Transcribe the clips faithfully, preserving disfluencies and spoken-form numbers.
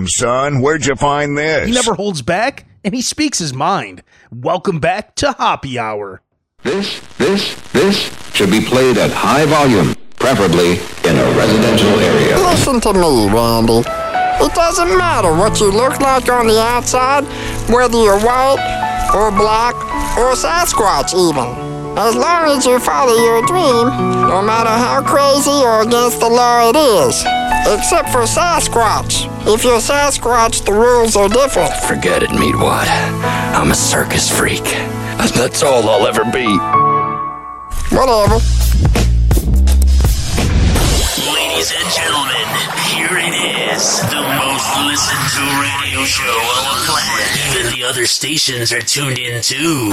Damn, son, where'd you find this? He never holds back, and he speaks his mind. Welcome back to Hoppy Hour. This, this, this should be played at high volume, preferably in a residential area. Listen to me, Randy. It doesn't matter what you look like on the outside, whether you're white or black or Sasquatch even. As long as you follow your dream, no matter how crazy or against the law it is. Except for Sasquatch. If you're Sasquatch, the rules are different. Forget it, Meatwad. I'm a circus freak. And that's all I'll ever be. Whatever. Ladies and gentlemen, here it is. The most listened to radio show on the planet. Even the other stations are tuned in too.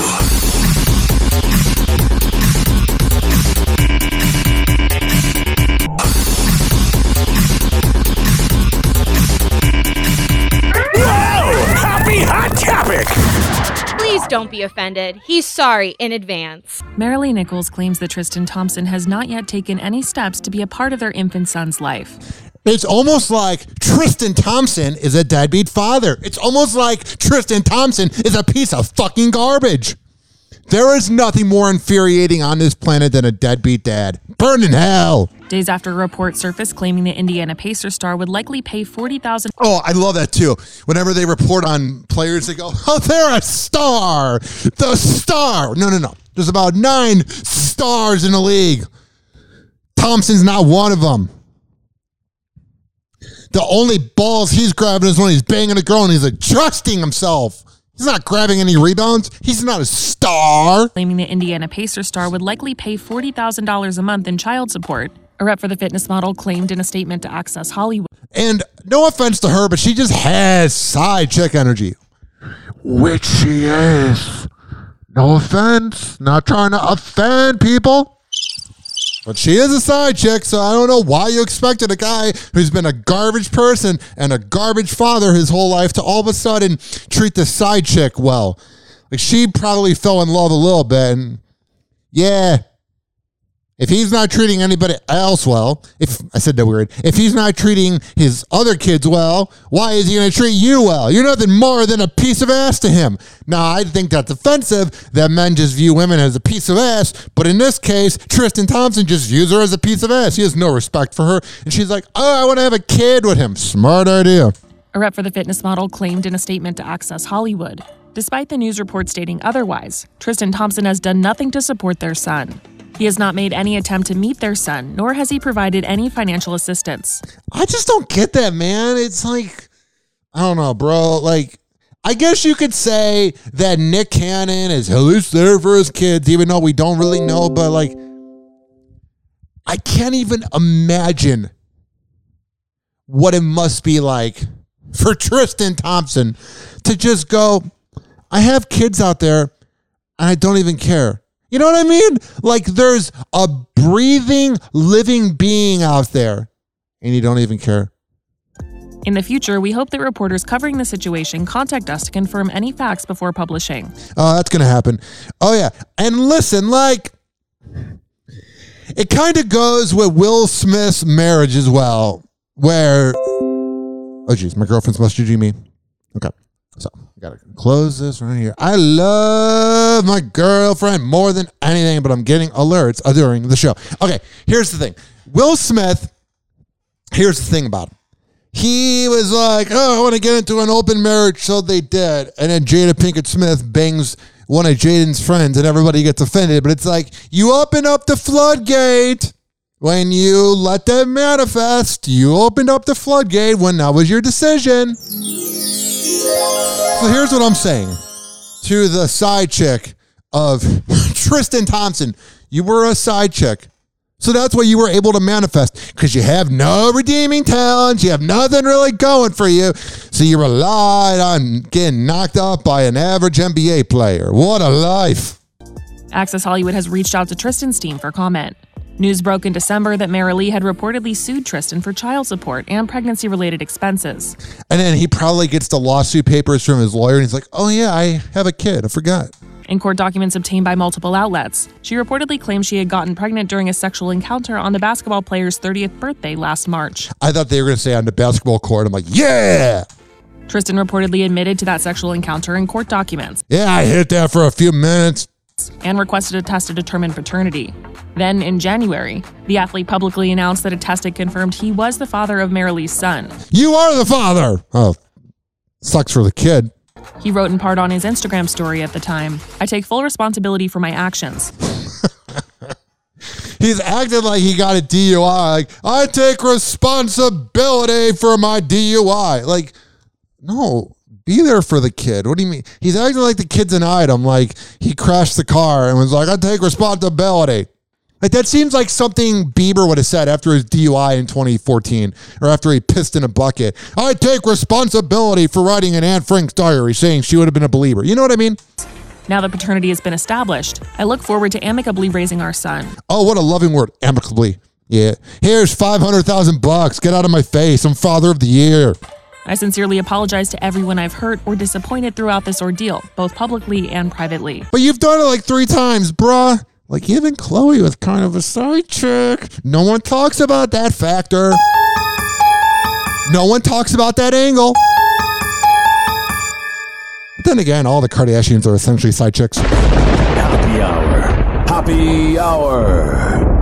Hot topic! Please don't be offended. He's sorry in advance. Marilee Nichols claims that Tristan Thompson has not yet taken any steps to be a part of their infant son's life. It's almost like Tristan Thompson is a deadbeat father. It's almost like Tristan Thompson is a piece of fucking garbage. There is nothing more infuriating on this planet than a deadbeat dad. Burn in hell. Days after a report surfaced claiming the Indiana Pacers star would likely pay forty thousand Oh, dollars. I love that too. Whenever they report on players, they go, oh, they're a star. The star. No, no, no. There's about nine stars in the league. Thompson's not one of them. The only balls he's grabbing is when he's banging a girl and he's adjusting himself. He's not grabbing any rebounds. He's not a star. Claiming the Indiana Pacers star would likely pay forty thousand dollars a month in child support. A rep for the fitness model claimed in a statement to Access Hollywood. And no offense to her, but she just has side chick energy. Which she is. No offense. Not trying to offend people. But she is a side chick, so I don't know why you expected a guy who's been a garbage person and a garbage father his whole life to all of a sudden treat the side chick well. Like, she probably fell in love a little bit. And yeah, if he's not treating anybody else well, if I said that weird, if he's not treating his other kids well, why is he going to treat you well? You're nothing more than a piece of ass to him. Now, I think that's offensive that men just view women as a piece of ass, but in this case, Tristan Thompson just views her as a piece of ass. He has no respect for her, and she's like, oh, I want to have a kid with him. Smart idea. A rep for the fitness model claimed in a statement to Access Hollywood. Despite the news report stating otherwise, Tristan Thompson has done nothing to support their son. He has not made any attempt to meet their son, nor has he provided any financial assistance. I just don't get that, man. It's like, I don't know, bro. Like, I guess you could say that Nick Cannon is at least there for his kids, even though we don't really know, but like, I can't even imagine what it must be like for Tristan Thompson to just go, I have kids out there and I don't even care. You know what I mean? Like, there's a breathing, living being out there, and you don't even care. In the future, we hope that reporters covering the situation contact us to confirm any facts before publishing. Oh, that's going to happen. Oh, yeah. And listen, like, it kind of goes with Will Smith's marriage as well, where, oh, geez, my girlfriend's messaging me. Okay. So, I got to close this right here. I love my girlfriend more than anything, but I'm getting alerts during the show. Okay, here's the thing. Will Smith, here's the thing about him. He was like, oh, I want to get into an open marriage, so they did. And then Jada Pinkett Smith bangs one of Jaden's friends, and everybody gets offended. But it's like, you open up the floodgate. When you let that manifest, you opened up the floodgate when that was your decision. So here's what I'm saying to the side chick of Tristan Thompson. You were a side chick. So that's why you were able to manifest, because you have no redeeming talents. You have nothing really going for you. So you relied on getting knocked out by an average N B A player. What a life. Access Hollywood has reached out to Tristan's team for comment. News broke in December that Marilee had reportedly sued Tristan for child support and pregnancy-related expenses. And then he probably gets the lawsuit papers from his lawyer, and he's like, oh, yeah, I have a kid. I forgot. In court documents obtained by multiple outlets, she reportedly claimed she had gotten pregnant during a sexual encounter on the basketball player's thirtieth birthday last March. I thought they were going to say on the basketball court. I'm like, yeah! Tristan reportedly admitted to that sexual encounter in court documents. Yeah, I hit that for a few minutes. And requested a test to determine paternity. Then, in January, the athlete publicly announced that a test had confirmed he was the father of Marilee's son. You are the father! Oh, sucks for the kid. He wrote in part on his Instagram story at the time, "I take full responsibility for my actions." He's acting like he got a D U I. Like, I take responsibility for my D U I. Like, no, be there for the kid. What do you mean? He's acting like the kid's an item. Like, he crashed the car and was like, I take responsibility. Like, that seems like something Bieber would have said after his D U I in twenty fourteen, or after he pissed in a bucket. I take responsibility for writing an Anne Frank's diary saying she would have been a believer. You know what I mean? Now that paternity has been established, I look forward to amicably raising our son. Oh, what a loving word, amicably. Yeah. Here's five hundred thousand bucks. Get out of my face. I'm father of the year. I sincerely apologize to everyone I've hurt or disappointed throughout this ordeal, both publicly and privately. But you've done it like three times, bruh. Like, even Chloe was kind of a side chick. No one talks about that factor. No one talks about that angle. But then again, all the Kardashians are essentially side chicks. Happy hour. Happy hour.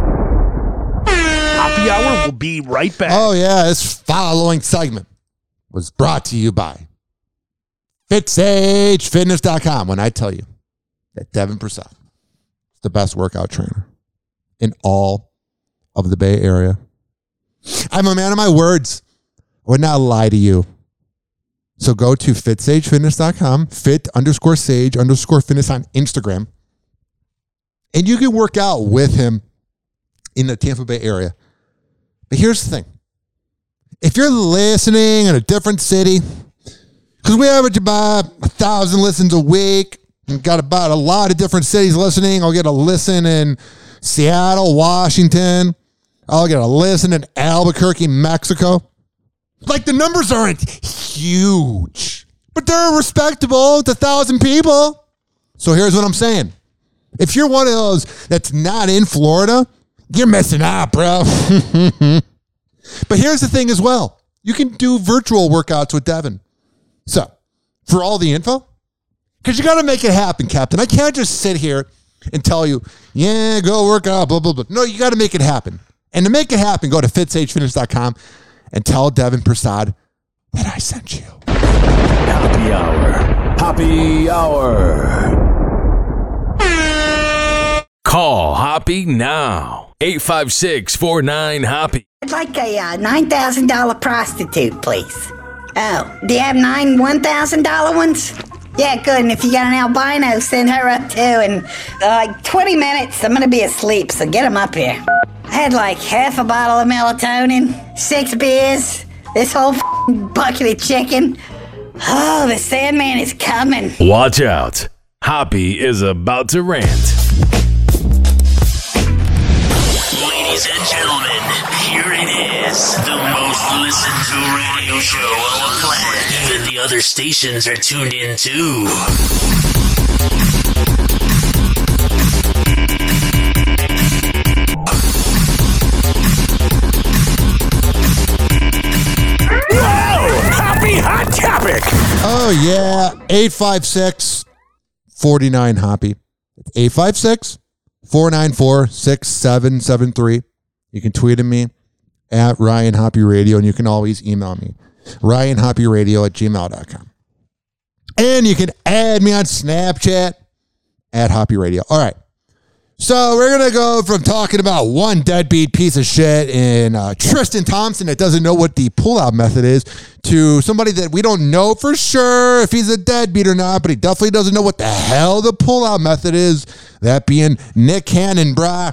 Happy Hour will be right back. Oh, yeah. This following segment was brought to you by fit sage fitness dot com. When I tell you that Devin Prasad is the best workout trainer in all of the Bay Area, I'm a man of my words. I would not lie to you. So go to fit sage fitness dot com, fit underscore sage underscore fitness on Instagram, and you can work out with him in the Tampa Bay area. But here's the thing. If you're listening in a different city, because we average about a thousand listens a week, and got about a lot of different cities listening. I'll get a listen in Seattle, Washington. I'll get a listen in Albuquerque, Mexico. Like, the numbers aren't huge, but they're respectable. It's a thousand people. So here's what I'm saying. If you're one of those that's not in Florida, you're missing out, bro. But here's the thing as well. You can do virtual workouts with Devin. So, for all the info, because you got to make it happen, Captain. I can't just sit here and tell you, yeah, go work out, blah, blah, blah. No, you got to make it happen. And to make it happen, go to fit sage fitness dot com and tell Devin Prasad that I sent you. Happy hour. Happy hour. Call Hoppy now. eight five six, four nine, Hoppy. I'd like a uh, nine thousand dollars prostitute, please. Oh, do you have nine one thousand dollars ones? Yeah, good. And if you got an albino, send her up too. And uh, like twenty minutes, I'm going to be asleep, so get them up here. I had like half a bottle of melatonin, six beers, this whole f***ing bucket of chicken. Oh, the Sandman is coming. Watch out. Hoppy is about to rant. Ladies and gentlemen, here it is. The most listened to radio show on the planet. Even the other stations are tuned in too. Hot topic. Oh, yeah. eight five six, four nine, Hoppy. eight five six, four nine four, six seven seven three. You can tweet at me at Ryan Hoppy Radio, and you can always email me, Ryan Hoppy Radio at gmail dot com. And you can add me on Snapchat at Hoppy Radio. All right. So we're going to go from talking about one deadbeat piece of shit in uh, Tristan Thompson that doesn't know what the pullout method is to somebody that we don't know for sure if he's a deadbeat or not, but he definitely doesn't know what the hell the pullout method is, that being Nick Cannon, brah.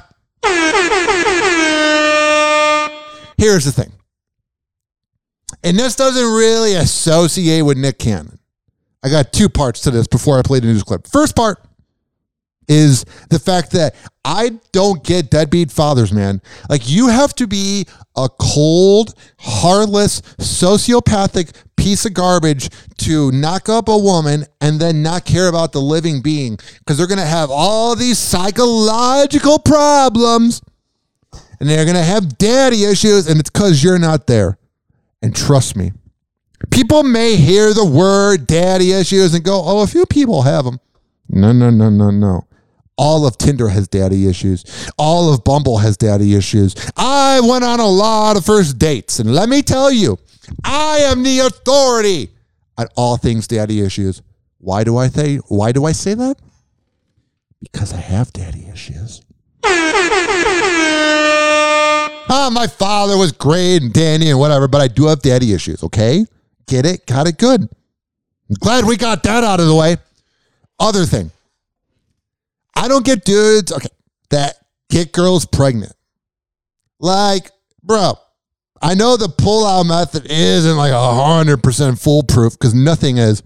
Here's the thing. And this doesn't really associate with Nick Cannon. I got two parts to this before I play the news clip. First part is the fact that I don't get deadbeat fathers, man. Like, you have to be a cold, heartless, sociopathic piece of garbage to knock up a woman and then not care about the living being, because they're going to have all these psychological problems and they're going to have daddy issues, and it's because you're not there. And trust me, People may hear the word daddy issues and go, oh, a few people have them. No, no, no, no, no. All of Tinder has daddy issues. All of Bumble has daddy issues. I went on a lot of first dates, and let me tell you, I am the authority on all things daddy issues. Why do I say, why do I say that? Because I have daddy issues. Ah, my father was great and dandy and whatever, but I do have daddy issues, okay? Get it? Got it? Good. I'm glad we got that out of the way. Other thing. I don't get dudes, okay, that get girls pregnant. Like, bro, I know the pull-out method isn't like one hundred percent foolproof because nothing is.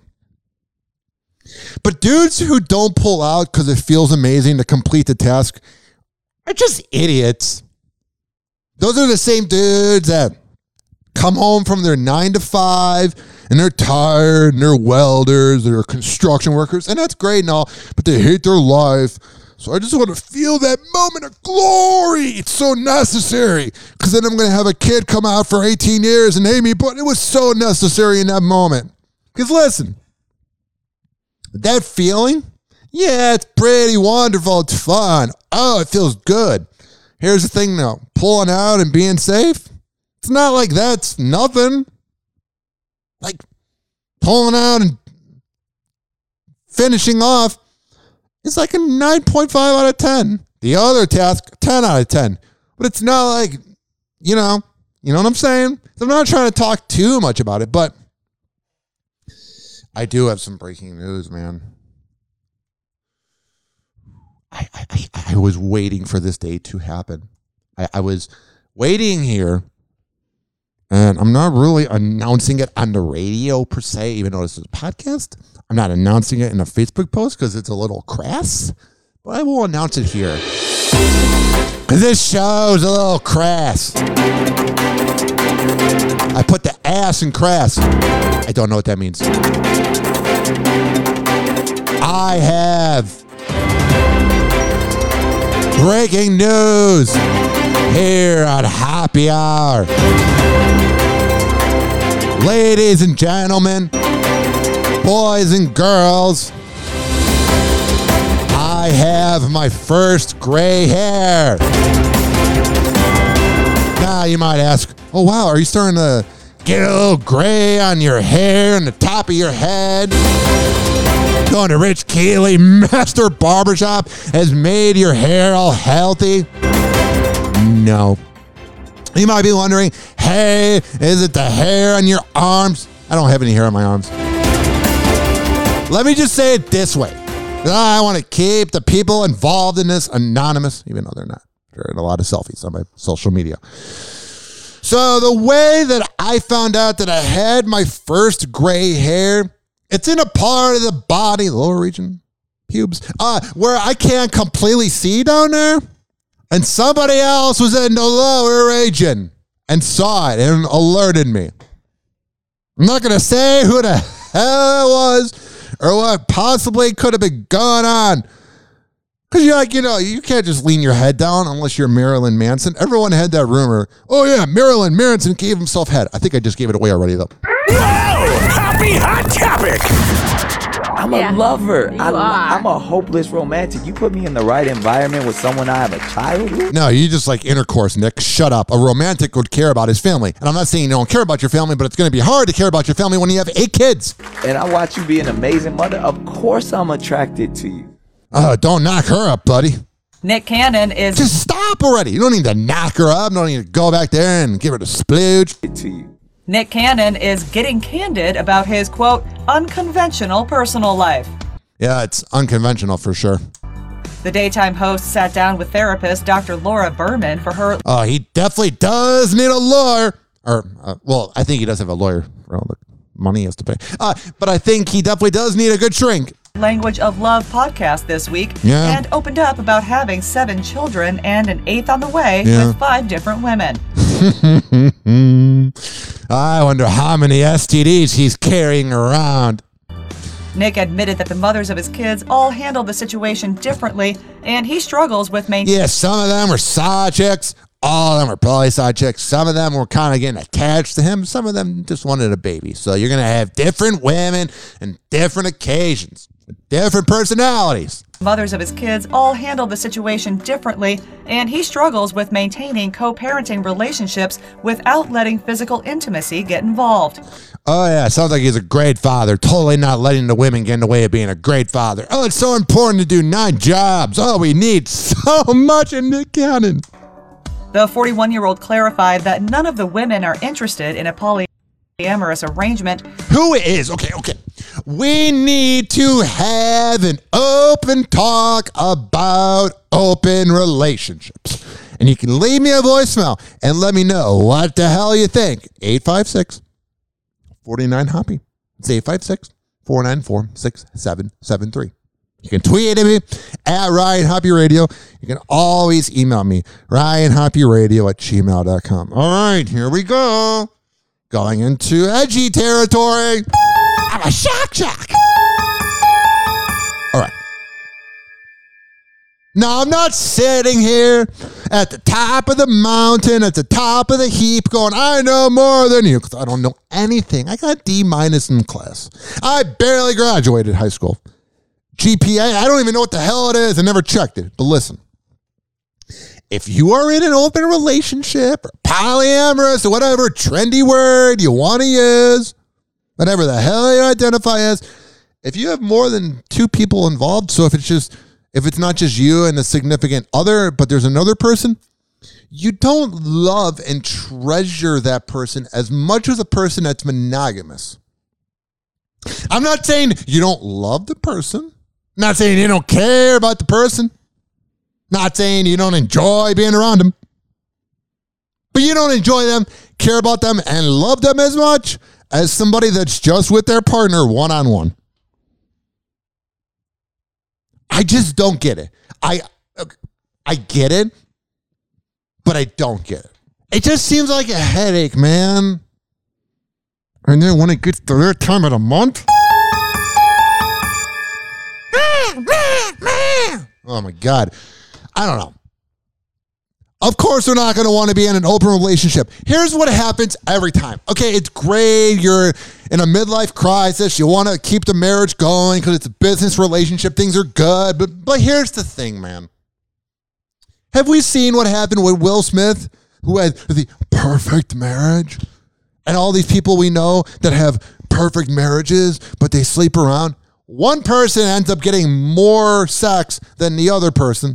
But dudes who don't pull out because it feels amazing to complete the task are just idiots. Those are the same dudes that come home from their nine to five and they're tired and they're welders, they're construction workers, and that's great and all, but they hate their life. So I just want to feel that moment of glory. It's so necessary because then I'm going to have a kid come out for eighteen years and hate me, but it was so necessary in that moment. Because listen, that feeling, yeah, it's pretty wonderful. It's fun. Oh, it feels good. Here's the thing though, pulling out and being safe, it's not like that's nothing. Like pulling out and finishing off, it's like a nine point five out of ten. The other task, ten out of ten. But it's not like, you know, you know what I'm saying? So I'm not trying to talk too much about it, but I do have some breaking news, man. I, I, I was waiting for this day to happen. I, I was waiting here, and I'm not really announcing it on the radio per se, even though this is a podcast. I'm not announcing it in a Facebook post because it's a little crass, but I will announce it here. Because this show's a little crass. I put the ass in crass. I don't know what that means. I have breaking news here on Happy Hour. Ladies and gentlemen, boys and girls, I have my first gray hair. Now you might ask, oh wow, are you starting to get a little gray on your hair and the top of your head? Going to Rich Keeley Master Barbershop has made your hair all healthy? No. You might be wondering, hey, is it the hair on your arms? I don't have any hair on my arms. Let me just say it this way. I want to keep the people involved in this anonymous, even though they're not. They're in a lot of selfies on my social media. So the way that I found out that I had my first gray hair, it's in a part of the body, the lower region, pubes, uh, where I can't completely see down there. And somebody else was in the lower region and saw it and alerted me. I'm not going to say who the hell it was or what possibly could have been going on. Because you're like, you know, you can't just lean your head down unless you're Marilyn Manson. Everyone had that rumor. Oh, yeah, Marilyn Manson gave himself head. I think I just gave it away already, though. Whoa! Happy hot topic! I'm Yeah. a lover. I, You are. I'm a hopeless romantic. You put me in the right environment with someone I have a child with? No, you just like intercourse, Nick. Shut up. A romantic would care about his family. And I'm not saying you don't care about your family, but it's going to be hard to care about your family when you have eight kids. And I watch you be an amazing mother. Of course I'm attracted to you. Uh, don't knock her up, buddy. Nick Cannon is Just stop already. You don't need to knock her up. You don't need to go back there and give her the splooge. To you. Nick Cannon is getting candid about his quote unconventional personal life. Yeah, it's unconventional for sure. The daytime host sat down with therapist Doctor Laura Berman for her Oh, he definitely does need a lawyer. Or, uh, well, I think he does have a lawyer for all the money he has to pay. Uh, but I think he definitely does need a good shrink. Language of Love podcast this week Yeah. and opened up about having seven children and an eighth on the way Yeah. with five different women. I wonder how many S T Ds he's carrying around. Nick admitted that the mothers of his kids all handled the situation differently, and he struggles with maintaining. Yeah, some of them are side chicks. All of them are probably side chicks. Some of them were kind of getting attached to him. Some of them just wanted a baby. So you're going to have different women and different occasions, different personalities. Mothers of his kids all handle the situation differently, and he struggles with maintaining co-parenting relationships without letting physical intimacy get involved. Oh, yeah, sounds like he's a great father. Totally not letting the women get in the way of being a great father. Oh, it's so important to do nine jobs. Oh, we need so much in Nick Cannon. The forty-one-year-old clarified that none of the women are interested in a polyamorous arrangement. Who is? Okay, okay. We need to have an open talk about open relationships. And you can leave me a voicemail and let me know what the hell you think. eight five six, four nine, Hoppy. It's eight five six, four nine four, six seven seven three. You can tweet at me at Ryan Hoppy Radio. You can always email me, Ryan Hoppy Radio at gmail dot com. All right, here we go. Going into edgy territory. I'm a shock jock. All right. Now, I'm not sitting here at the top of the mountain, at the top of the heap, going, I know more than you, because I don't know anything. I got D minus in class. I barely graduated high school. G P A, I don't even know what the hell it is. I never checked it. But listen, if you are in an open relationship or polyamorous or whatever trendy word you want to use, whatever the hell you identify as, if you have more than two people involved, so if it's just, if it's not just you and a significant other, but there's another person, you don't love and treasure that person as much as a person that's monogamous. I'm not saying you don't love the person. Not saying you don't care about the person. Not saying you don't enjoy being around them. But you don't enjoy them, care about them, and love them as much as somebody that's just with their partner one-on-one. I just don't get it. I I get it, but I don't get it. It just seems like a headache, man. And then when it gets to their time of the month, oh my God. I don't know. Of course, they're not going to want to be in an open relationship. Here's what happens every time. Okay, it's great. You're in a midlife crisis. You want to keep the marriage going because it's a business relationship. Things are good. But, but here's the thing, man. Have we seen what happened with Will Smith, who had the perfect marriage? And all these people we know that have perfect marriages, but they sleep around. One person ends up getting more sex than the other person.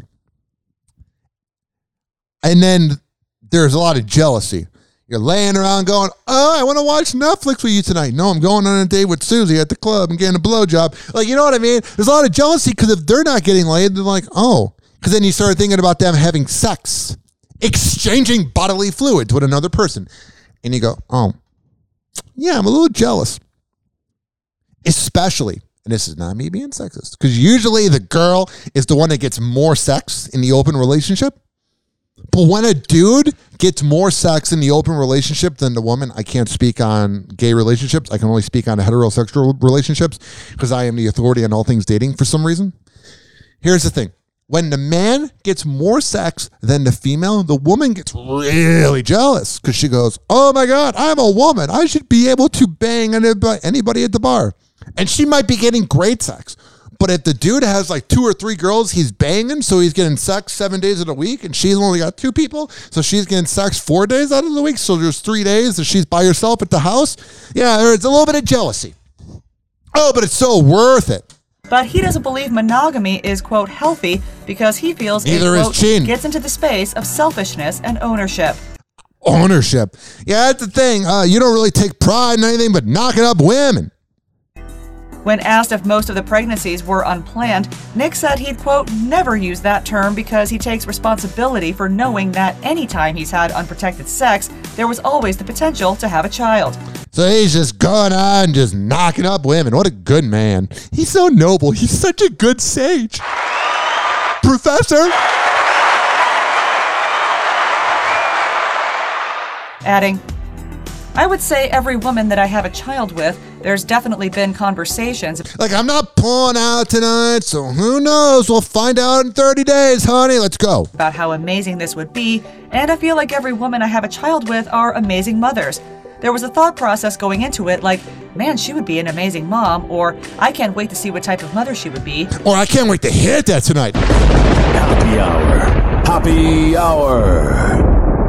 And then there's a lot of jealousy. You're laying around going, oh, I want to watch Netflix with you tonight. No, I'm going on a date with Susie at the club and getting a blowjob. Like, you know what I mean? There's a lot of jealousy because if they're not getting laid, they're like, oh. Because then you start thinking about them having sex, exchanging bodily fluids with another person. And you go, oh, yeah, I'm a little jealous. Especially, and this is not me being sexist, because usually the girl is the one that gets more sex in the open relationship. But when a dude gets more sex in the open relationship than the woman, I can't speak on gay relationships. I can only speak on heterosexual relationships because I am the authority on all things dating for some reason. Here's the thing. When the man gets more sex than the female, the woman gets really jealous because she goes, oh my God, I'm a woman. I should be able to bang anybody at the bar. And she might be getting great sex. But if the dude has like two or three girls he's banging, so he's getting sex seven days of the week, and she's only got two people, so she's getting sex four days out of the week, so there's three days that she's by herself at the house, yeah, there's a little bit of jealousy. Oh, but it's so worth it. But he doesn't believe monogamy is, quote, healthy because he feels Neither it, is quote, Chin. gets into the space of selfishness and ownership. Ownership. Yeah, that's the thing. Uh, you don't really take pride in anything but knocking up women. When asked if most of the pregnancies were unplanned, Nick said he'd, quote, never use that term because he takes responsibility for knowing that anytime he's had unprotected sex, there was always the potential to have a child. So he's just going on, just knocking up women. What a good man. He's so noble. He's such a good sage. Professor. Adding, I would say every woman that I have a child with, There's definitely been conversations. Like, I'm not pulling out tonight, so who knows? We'll find out in thirty days, honey. Let's go. About how amazing this would be, and I feel like every woman I have a child with are amazing mothers. There was a thought process going into it like, man, she would be an amazing mom, or I can't wait to see what type of mother she would be. Or I can't wait to hit that tonight. Happy hour. Happy hour.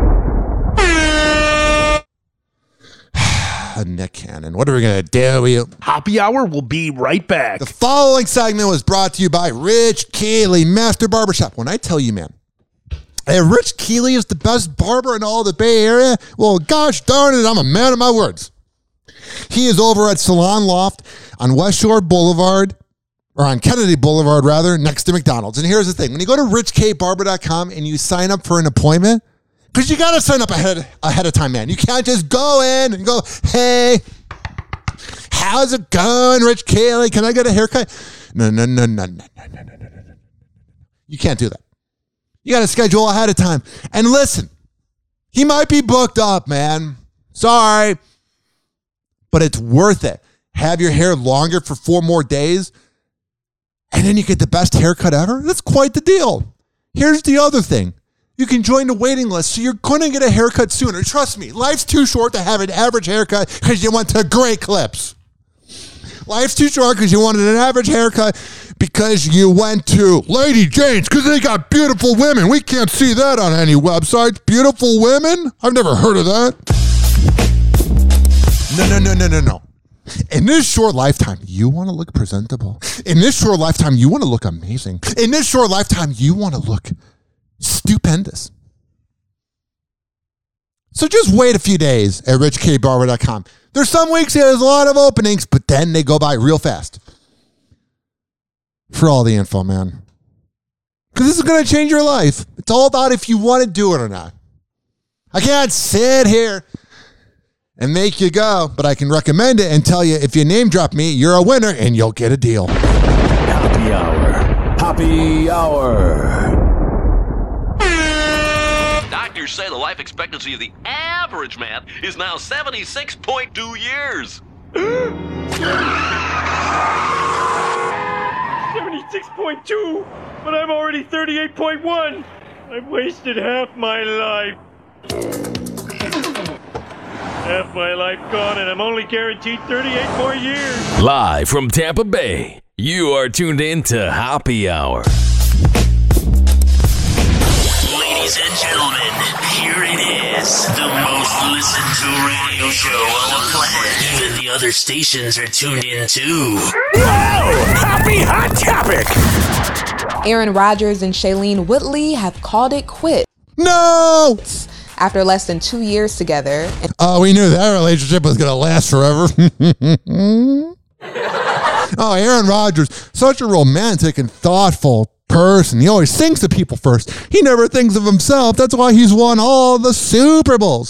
Nick Cannon, what are we going to do with you? Happy Hour will be right back. The following segment was brought to you by Rich Keeley, Master Barbershop. When I tell you, man, hey, Rich Keeley is the best barber in all the Bay Area, well, gosh darn it, I'm a man of my words. He is over at Salon Loft on West Shore Boulevard, or on Kennedy Boulevard, rather, next to McDonald's. And here's the thing. When you go to rich k barber dot com and you sign up for an appointment, because you got to sign up ahead, ahead of time, man. You can't just go in and go, hey, how's it going, Rich Keeley? Can I get a haircut? No, no, no, no, no, no, no, no, no, no. You can't do that. You got to schedule ahead of time. And listen, he might be booked up, man. Sorry. But it's worth it. Have your hair longer for four more days, and then you get the best haircut ever? That's quite the deal. Here's the other thing. You can join the waiting list, so you're going to get a haircut sooner. Trust me, life's too short to have an average haircut because you went to Great Clips. Life's too short because you wanted an average haircut because you went to Lady Jane's because they got beautiful women. We can't see that on any websites. Beautiful women? I've never heard of that. No, no, no, no, no, no. In this short lifetime, you want to look presentable. In this short lifetime, you want to look amazing. In this short lifetime, you want to look stupendous. So just wait a few days at rich k barber dot com. There's some weeks there's a lot of openings, but then they go by real fast. For all the info, man. Because this is going to change your life. It's all about if you want to do it or not. I can't sit here and make you go, but I can recommend it and tell you if you name drop me, you're a winner and you'll get a deal. Happy hour. Happy hour. Doctors say the life expectancy of the average man is now seventy-six point two years. seventy-six point two, but I'm already thirty-eight point one. I've wasted half my life. Half my life gone, and I'm only guaranteed thirty-eight more years. Live from Tampa Bay, you are tuned in to Happy Hour. Ladies and gentlemen, here it is, the most listened to radio show on the planet. Even the other stations are tuned in too. Whoa! Happy Hot Topic! Aaron Rodgers and Shailene Woodley have called it quits. No! After less than two years together. Oh, we knew that relationship was going to last forever. Oh, Aaron Rodgers, such a romantic and thoughtful person. He always thinks of people first. He never thinks of himself. That's why he's won all the Super Bowls.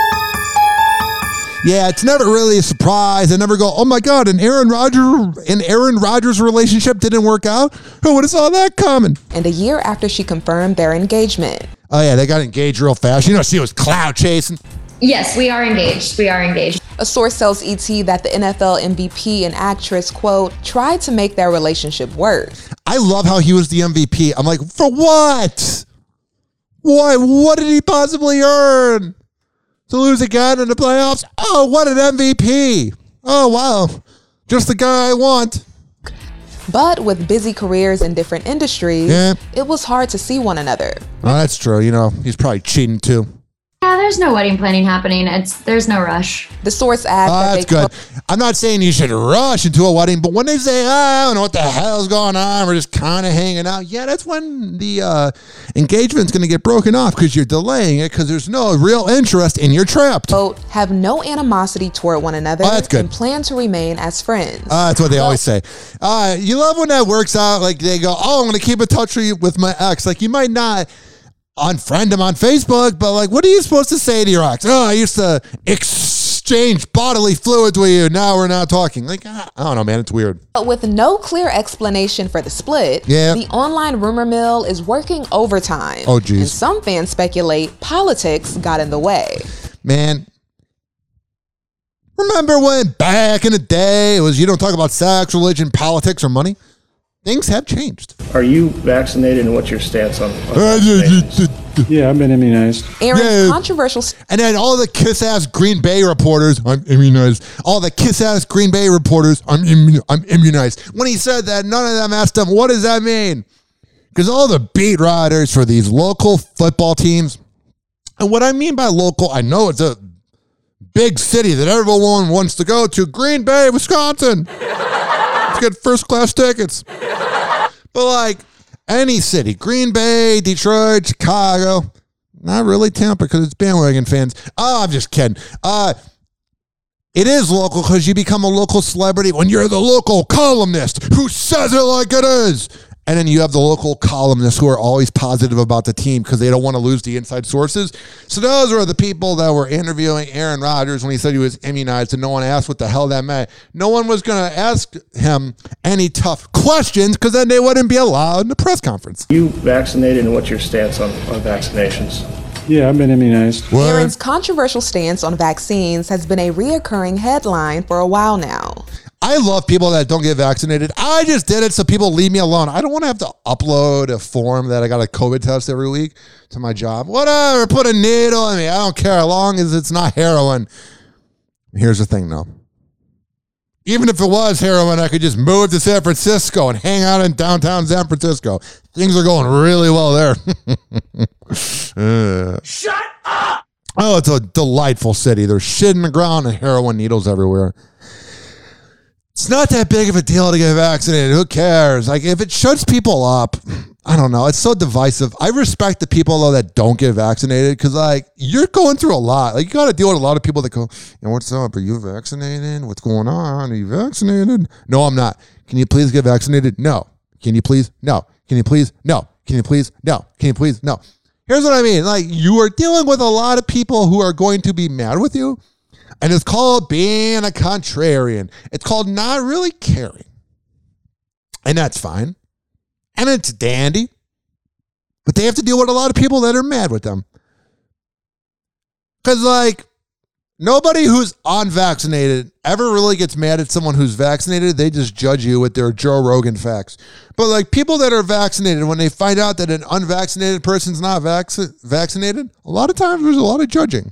Yeah, it's never really a surprise. I never go, oh my God, an Aaron Rodgers and Aaron Rodgers relationship didn't work out. Who would have saw that coming? And a year after she confirmed their engagement. Oh yeah, they got engaged real fast. You know, she was cloud chasing. Yes, we are engaged. We are engaged. A source tells E T that the N F L M V P and actress, quote, tried to make their relationship work. I love how he was the M V P. I'm like, for what? Why? What did he possibly earn? To lose again in the playoffs? Oh, what an M V P. Oh, wow. Just the guy I want. But with busy careers in different industries, yeah. It was hard to see one another. Oh, that's true. You know, he's probably cheating too. Yeah, there's no wedding planning happening. It's There's no rush. The source adds oh, that that's they good. Clo- I'm not saying you should rush into a wedding, but when they say, oh, I don't know what the hell's going on, we're just kind of hanging out. Yeah, that's when the uh, engagement's going to get broken off because you're delaying it because there's no real interest and you're trapped. Both have no animosity toward one another oh, that's good. And plan to remain as friends. Uh, that's what they well, always say. Uh, you love when that works out. Like they go, oh, I'm going to keep in touch with my ex. Like you might not unfriend him on Facebook, but like, what are you supposed to say to your ex? Oh, I used to exchange bodily fluids with you. Now we're not talking. Like, I don't know, man. It's weird. But with no clear explanation for the split, yeah. the online rumor mill is working overtime. Oh, geez. And some fans speculate politics got in the way. Man, Remember when back in the day it was you don't talk about sex, religion, politics, or money? Things have changed. Are you vaccinated, and what's your stance on, on Yeah, I've been immunized. Aaron's Yeah. controversial. And then all the kiss-ass Green Bay reporters, I'm immunized. All the kiss-ass Green Bay reporters, I'm, immu- I'm immunized. When he said that, none of them asked him, what does that mean? Because all the beat writers for these local football teams, and what I mean by local, I know it's a big city that everyone wants to go to, Green Bay, Wisconsin. Let's get first-class tickets. But like any city, Green Bay, Detroit, Chicago, not really Tampa because it's bandwagon fans. Oh, I'm just kidding. Uh, it is local because you become a local celebrity when you're the local columnist who says it like it is. And then you have the local columnists who are always positive about the team because they don't want to lose the inside sources. So those were the people that were interviewing Aaron Rodgers when he said he was immunized, and no one asked what the hell that meant. No one was going to ask him any tough questions because then they wouldn't be allowed in the press conference. you vaccinated, and what's your stance on, on vaccinations? Yeah, I've been immunized. Aaron's controversial stance on vaccines has been a reoccurring headline for a while now. I love people that don't get vaccinated. I just did it so people leave me alone. I don't want to have to upload a form that I got a COVID test every week to my job. Whatever, put a needle in me. I don't care as long as it's not heroin. Here's the thing, though. Even if it was heroin, I could just move to San Francisco and hang out in downtown San Francisco. Things are going really well there. uh, Shut up! Oh, it's a delightful city. There's shit in the ground and heroin needles everywhere. It's not that big of a deal to get vaccinated. Who cares? Like, if it shuts people up, I don't know. It's so divisive. I respect the people, though, that don't get vaccinated because, like, you're going through a lot. Like, you got to deal with a lot of people that go, you know, what's up? Are you vaccinated? What's going on? Are you vaccinated? No, I'm not. Can you please get vaccinated? No. Can you please? No. Can you please? No. Can you please? No. Can you please? No. Here's what I mean. Like, you are dealing with a lot of people who are going to be mad with you. And it's called being a contrarian. It's called not really caring. And that's fine. And it's dandy. But they have to deal with a lot of people that are mad with them. Because, like, nobody who's unvaccinated ever really gets mad at someone who's vaccinated. They just judge you with their Joe Rogan facts. But, like, people that are vaccinated, when they find out that an unvaccinated person's not vac- vaccinated, a lot of times there's a lot of judging.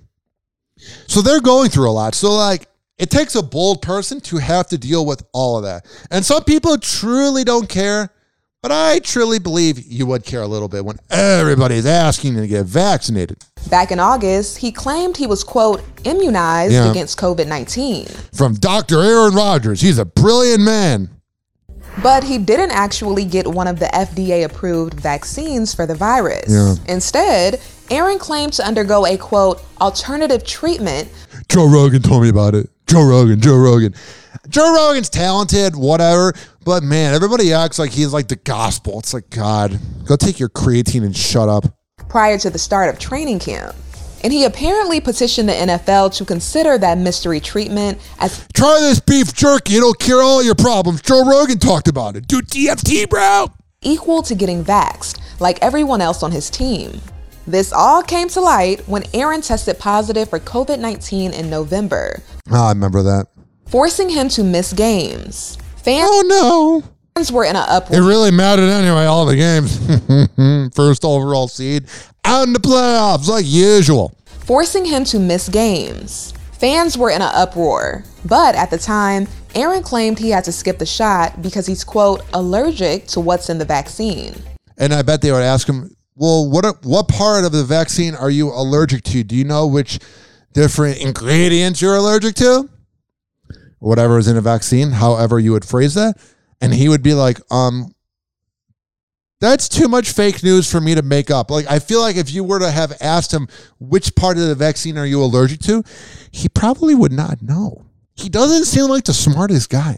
So they're going through a lot. So, like, it takes a bold person to have to deal with all of that. And some people truly don't care, but I truly believe you would care a little bit when everybody's asking you to get vaccinated. Back in August, he claimed he was, quote, immunized Yeah. against COVID nineteen. From Doctor Aaron Rodgers. He's a brilliant man. But he didn't actually get one of the F D A-approved vaccines for the virus. Yeah. Instead, Aaron claimed to undergo a, quote, alternative treatment. Joe Rogan told me about it. Joe Rogan, Joe Rogan. Joe Rogan's talented, whatever, but man, everybody acts like he's like the gospel. It's like, God, go take your creatine and shut up. Prior to the start of training camp. And he apparently petitioned the N F L to consider that mystery treatment as Try this beef jerky, it'll cure all your problems. Joe Rogan talked about it. Do T F T, bro. equal to getting vaxxed, like everyone else on his team. This all came to light when Aaron tested positive for COVID nineteen in November. Oh, I remember that. Forcing him to miss games. Fans oh no. Fans were in an uproar. It really mattered anyway, all the games. First overall seed. Out in the playoffs, like usual. Forcing him to miss games. Fans were in an uproar. But at the time, Aaron claimed he had to skip the shot because he's, quote, allergic to what's in the vaccine. And I bet they would ask him, well, what are, what part of the vaccine are you allergic to? Do you know which different ingredients you're allergic to? Whatever is in a vaccine, however you would phrase that. And he would be like, um, that's too much fake news for me to make up. Like, I feel like if you were to have asked him, which part of the vaccine are you allergic to? He probably would not know. He doesn't seem like the smartest guy.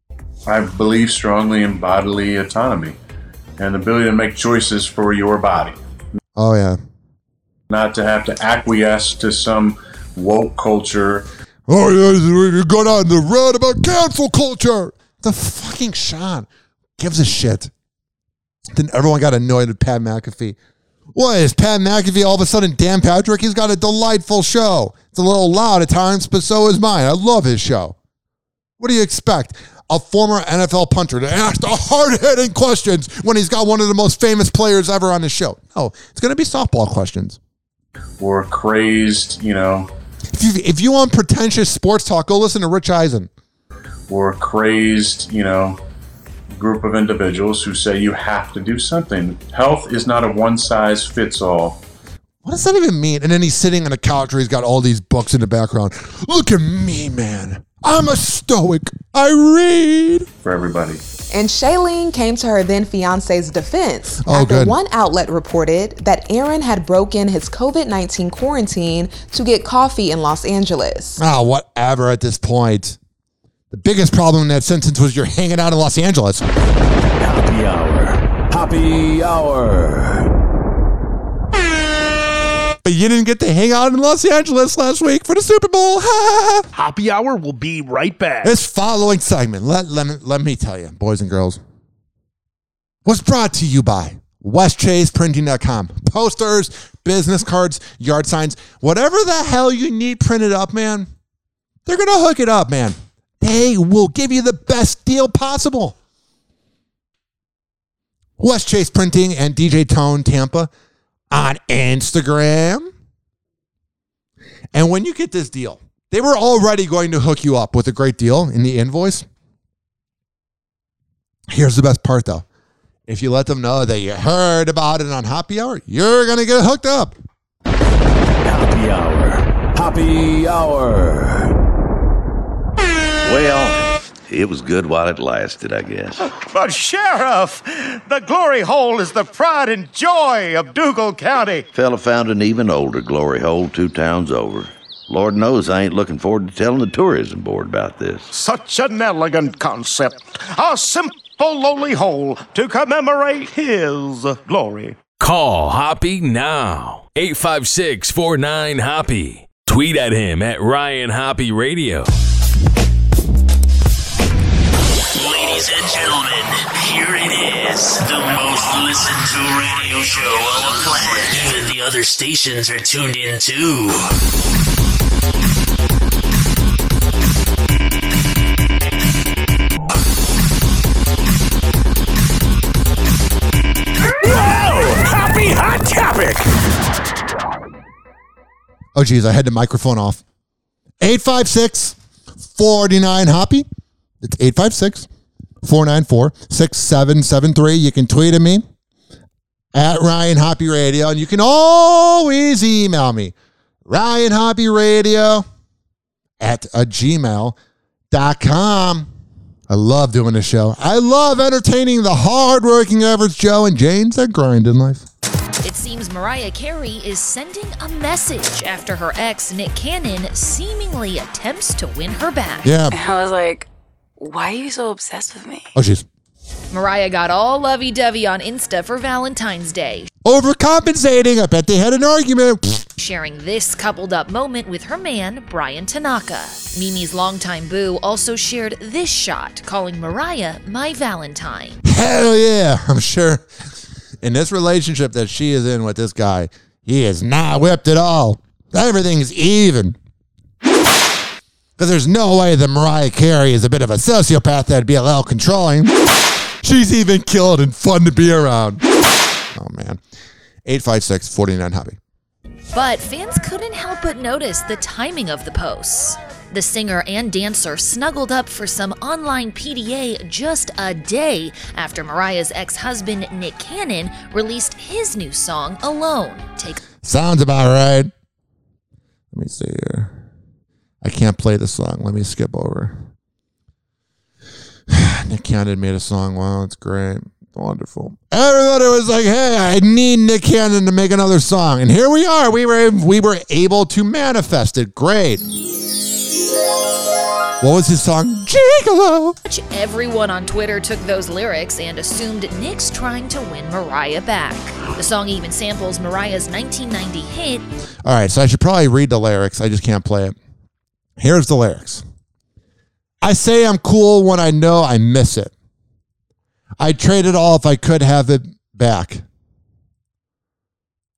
I believe strongly in bodily autonomy and the ability to make choices for your body. Oh, yeah. Not to have to acquiesce to some woke culture. Oh, yeah, you're going on the road about cancel culture. The fucking Sean gives a shit. Then everyone got annoyed at Pat McAfee. What is Pat McAfee all of a sudden Dan Patrick? He's got a delightful show. It's a little loud at times, but so is mine. I love his show. What do you expect? A former N F L punter to ask the hard-hitting questions when he's got one of the most famous players ever on the show. No, it's going to be softball questions. Or crazed, you know. If you, if you want pretentious sports talk, go listen to Rich Eisen. Or crazed, you know, group of individuals who say you have to do something. Health is not a one-size-fits-all. What does that even mean? And then he's sitting on a couch where he's got all these books in the background. Look at me, man. I'm a stoic. I read. For everybody. And Shailene came to her then fiance's defense oh, after good. one outlet reported that Aaron had broken his covid nineteen quarantine to get coffee in Los Angeles. Ah, oh, whatever at this point. The biggest problem in that sentence was you're hanging out in Los Angeles. Happy hour. Happy hour. But you didn't get to hang out in Los Angeles last week for the Super Bowl. Happy hour will be right back. This following segment, let, let, me, let me tell you, boys and girls, was brought to you by west chase printing dot com. Posters, business cards, yard signs, whatever the hell you need printed up, man, they're going to hook it up, man. They will give you the best deal possible. West Chase Printing and D J Tone Tampa on Instagram. And when you get this deal, they were already going to hook you up with a great deal in the invoice. Here's the best part, though. If you let them know that you heard about it on Happy Hour, you're going to get hooked up. Happy hour. Happy hour. Well, it was good while it lasted, I guess. But Sheriff, the glory hole is the pride and joy of Dougal County. Fella found an even older glory hole two towns over. Lord knows I ain't looking forward to telling the tourism board about this. Such an elegant concept. A simple lowly hole to commemorate his glory. Call Hoppy now. eight five six, four nine, Hoppy. Tweet at him at Ryan Hoppy Radio. Ladies and gentlemen, here it is, the most listened to radio show on the planet. Even the other stations are tuned in too. Whoa! Happy Hot Topic! Oh, geez, I had the microphone off. eight five six, four nine, Hoppy. It's eight five six, four nine four, six seven seven three. You can tweet at me at Ryan Hoppy Radio, and you can always email me, Ryan Hoppy Radio at a gmail dot com. I love doing this show. I love entertaining the hardworking average Joe and Jane's that grind in life. It seems Mariah Carey is sending a message after her ex, Nick Cannon, seemingly attempts to win her back. Yeah. I was like, why are you so obsessed with me? Oh, jeez. Mariah got all lovey-dovey on Insta for Valentine's Day, Overcompensating. I bet they had an argument. sharing this coupled up moment with her man, Brian Tanaka. Mimi's longtime boo also shared this shot, calling Mariah my Valentine. Hell yeah. I'm sure in this relationship that she is in with this guy, he is not whipped at all. Everything's even. Because there's no way that Mariah Carey is a bit of a sociopath that'd be a little controlling. She's even killed and fun to be around. Oh, man. eight five six, four nine, Hobby. But fans couldn't help but notice the timing of the posts. The singer and dancer snuggled up for some online P D A just a day after Mariah's ex-husband, Nick Cannon, released his new song, Alone. Take Sounds about right. Let me see here. I can't play the song. Let me skip over. Nick Cannon made a song. Wow, it's great. Wonderful. Everybody was like, hey, I need Nick Cannon to make another song. And here we are. We were we were able to manifest it. Great. What was his song? Gigolo. Everyone on Twitter took those lyrics and assumed Nick's trying to win Mariah back. The song even samples Mariah's nineteen ninety hit. All right, so I should probably read the lyrics. I just can't play it. Here's the lyrics. I say I'm cool when I know I miss it. I'd trade it all if I could have it back.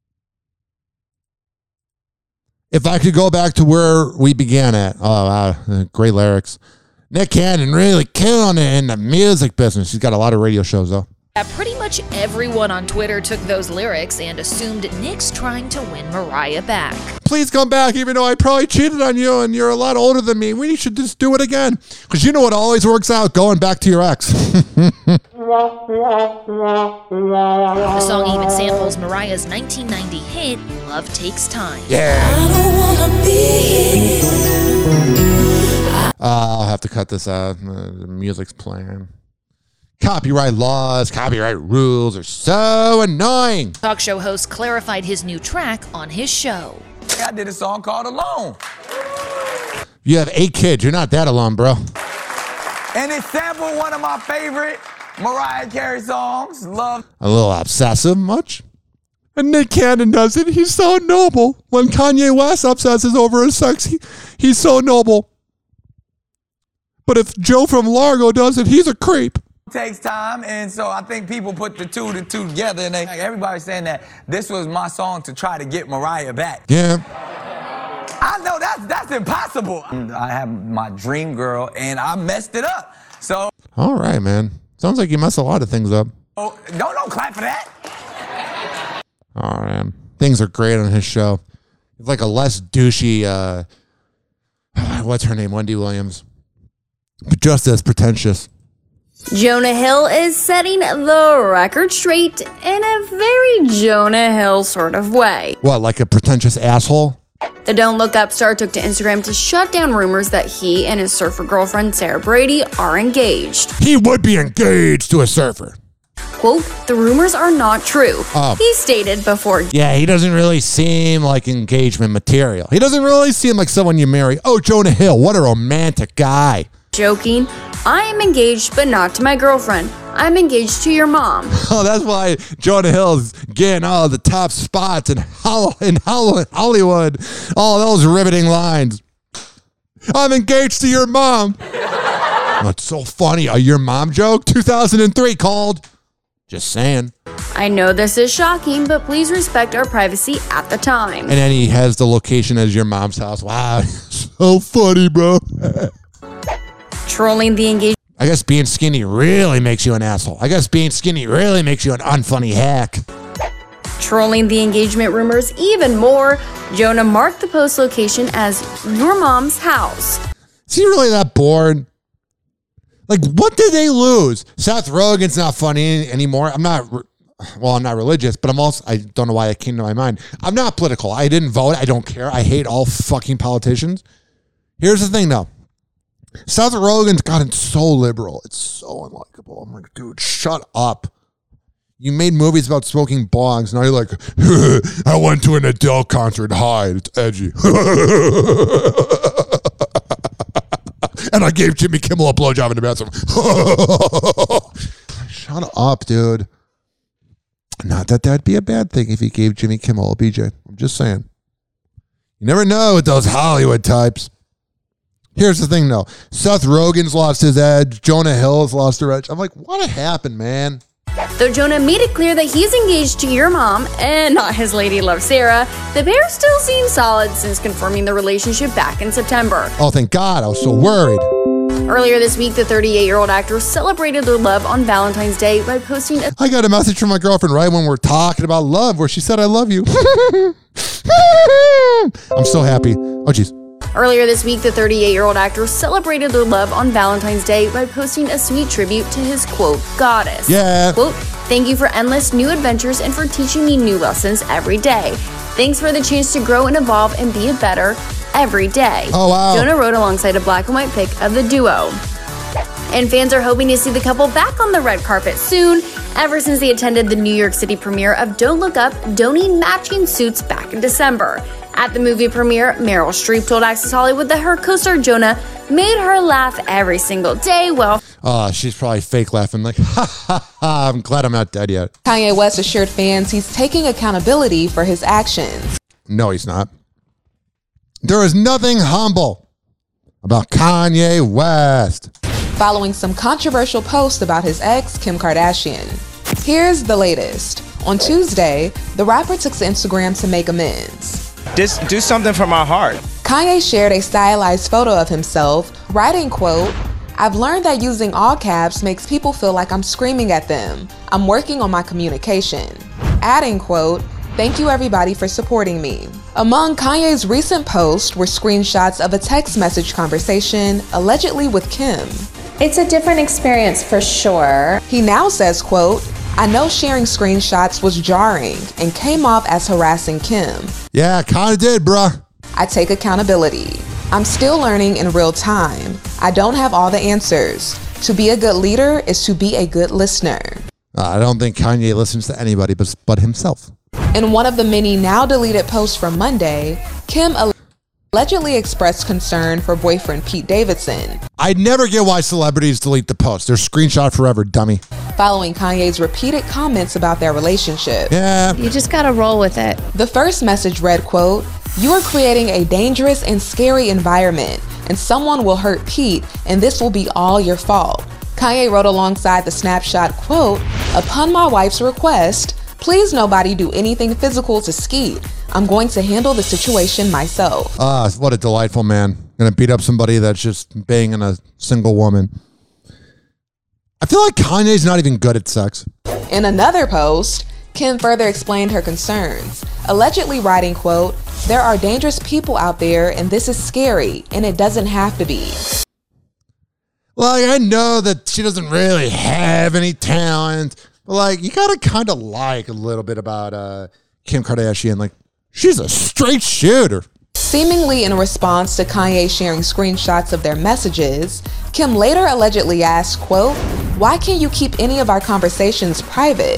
If I could go back to where we began at. Oh, wow. Great lyrics. Nick Cannon really killing it in the music business. He's got a lot of radio shows, though. Yeah, pretty much everyone on Twitter took those lyrics and assumed Nick's trying to win Mariah back. Please come back, even though I probably cheated on you and you're a lot older than me. We should just do it again. Because you know what always works out? Going back to your ex. The song even samples Mariah's nineteen ninety hit, Love Takes Time. Yeah. Uh, I'll have to cut this out. Uh, the music's playing. Copyright laws, copyright rules are so annoying. Talk show host clarified his new track on his show. I did a song called Alone. You have eight kids. You're not that alone, bro. And it sampled one of my favorite Mariah Carey songs, Love. A little obsessive, much? And Nick Cannon does it. He's so noble. When Kanye West obsesses over his sex, he, he's so noble. But if Joe from Largo does it, he's a creep. Takes time, and so I think people put the two to two together, and they, like, everybody's saying that this was my song to try to get Mariah back. Yeah. I know that's that's impossible. I have my dream girl, and I messed it up. So. All right, man. Sounds like you mess a lot of things up. Oh, don't don't clap for that. All right. Things are great on his show. It's like a less douchey. Uh, what's her name? Wendy Williams. But just as pretentious. Jonah Hill is setting the record straight in a very Jonah Hill sort of way. What, like a pretentious asshole? The Don't Look Up star took to Instagram to shut down rumors that he and his surfer girlfriend Sarah Brady are engaged. He would be engaged to a surfer. Quote, the rumors are not true. Um, he stated before. Yeah, he doesn't really seem like engagement material. He doesn't really seem like someone you marry. Oh, Jonah Hill, what a romantic guy. Joking, I am engaged, but not to my girlfriend. I'm engaged to your mom. Oh, that's why Jonah Hill's getting all the top spots in, Hol- in Hol- Hollywood. All those riveting lines. I'm engaged to your mom. That's so funny. A your mom joke? two thousand three called. Just saying. I know this is shocking, but please respect our privacy at the time. And then he has the location as your mom's house. Wow, so funny, bro. Trolling the engagement. I guess being skinny really makes you an asshole. I guess being skinny really makes you an unfunny hack. Trolling the engagement rumors even more, Jonah marked the post location as your mom's house. Is he really that bored? Like, what did they lose? Seth Rogen's not funny anymore. I'm not, well, I'm not religious, but I'm also, I don't know why it came to my mind. I'm not political. I didn't vote. I don't care. I hate all fucking politicians. Here's the thing, though. Seth Rogen's gotten so liberal. It's so unlikable. I'm like, dude, shut up. You made movies about smoking bongs. Now you're like, I went to an Adele concert. Hi, it's edgy. And I gave Jimmy Kimmel a blowjob in the bathroom. Shut up, dude. Not that that'd be a bad thing if he gave Jimmy Kimmel a B J. I'm just saying. You never know with those Hollywood types. Here's the thing, though. Seth Rogen's lost his edge. Jonah Hill has lost her edge. I'm like, what happened, man? Though Jonah made it clear that he's engaged to your mom and not his lady love Sarah, the pair still seem solid since confirming the relationship back in September. Oh, thank God. I was so worried. Earlier this week, the thirty-eight-year-old actor celebrated their love on Valentine's Day by posting a... I got a message from my girlfriend right when we're talking about love where she said, I love you. I'm so happy. Oh, jeez. Earlier this week, the thirty-eight-year-old actor celebrated their love on Valentine's Day by posting a sweet tribute to his, quote, goddess. Yeah. Quote, thank you for endless new adventures and for teaching me new lessons every day. Thanks for the chance to grow and evolve and be a better every day. Oh, wow. Jonah wrote alongside a black and white pic of the duo. And fans are hoping to see the couple back on the red carpet soon, ever since they attended the New York City premiere of Don't Look Up, donning matching suits back in December. At the movie premiere, Meryl Streep told Access Hollywood that her co-star Jonah made her laugh every single day while... Oh, she's probably fake laughing like, ha, ha, ha, I'm glad I'm not dead yet. Kanye West assured fans he's taking accountability for his actions. No, he's not. There is nothing humble about Kanye West. Following some controversial posts about his ex, Kim Kardashian. Here's the latest. On Tuesday, the rapper took to Instagram to make amends. Just do something from my heart. Kanye shared a stylized photo of himself, writing, quote, "I've learned that using all caps makes people feel like I'm screaming at them. I'm working on my communication." Adding, quote, "Thank you everybody for supporting me." Among Kanye's recent posts were screenshots of a text message conversation, allegedly with Kim. It's a different experience for sure. He now says, quote, "I know sharing screenshots was jarring and came off as harassing Kim. Yeah, kinda did, bruh. I take accountability. I'm still learning in real time. I don't have all the answers. To be a good leader is to be a good listener." Uh, I don't think Kanye listens to anybody but, but himself. In one of the many now deleted posts from Monday, Kim allegedly expressed concern for boyfriend Pete Davidson. I'd never get why celebrities delete the post. They're screenshot forever, dummy. Following Kanye's repeated comments about their relationship. Yeah. You just gotta roll with it. The first message read, quote, "You are creating a dangerous and scary environment, and someone will hurt Pete, and this will be all your fault." Kanye wrote alongside the snapshot, quote, "Upon my wife's request, please nobody do anything physical to Skeet. I'm going to handle the situation myself." Ah, what a delightful man. Gonna beat up somebody that's just banging a single woman. I feel like Kanye's not even good at sex. In another post, Kim further explained her concerns, allegedly writing, quote, "There are dangerous people out there and this is scary and it doesn't have to be." Like, I know that she doesn't really have any talent, but like, you gotta kind of like a little bit about uh, Kim Kardashian. Like, she's a straight shooter. Seemingly in response to Kanye sharing screenshots of their messages, Kim later allegedly asked, quote, "Why can't you keep any of our conversations private?"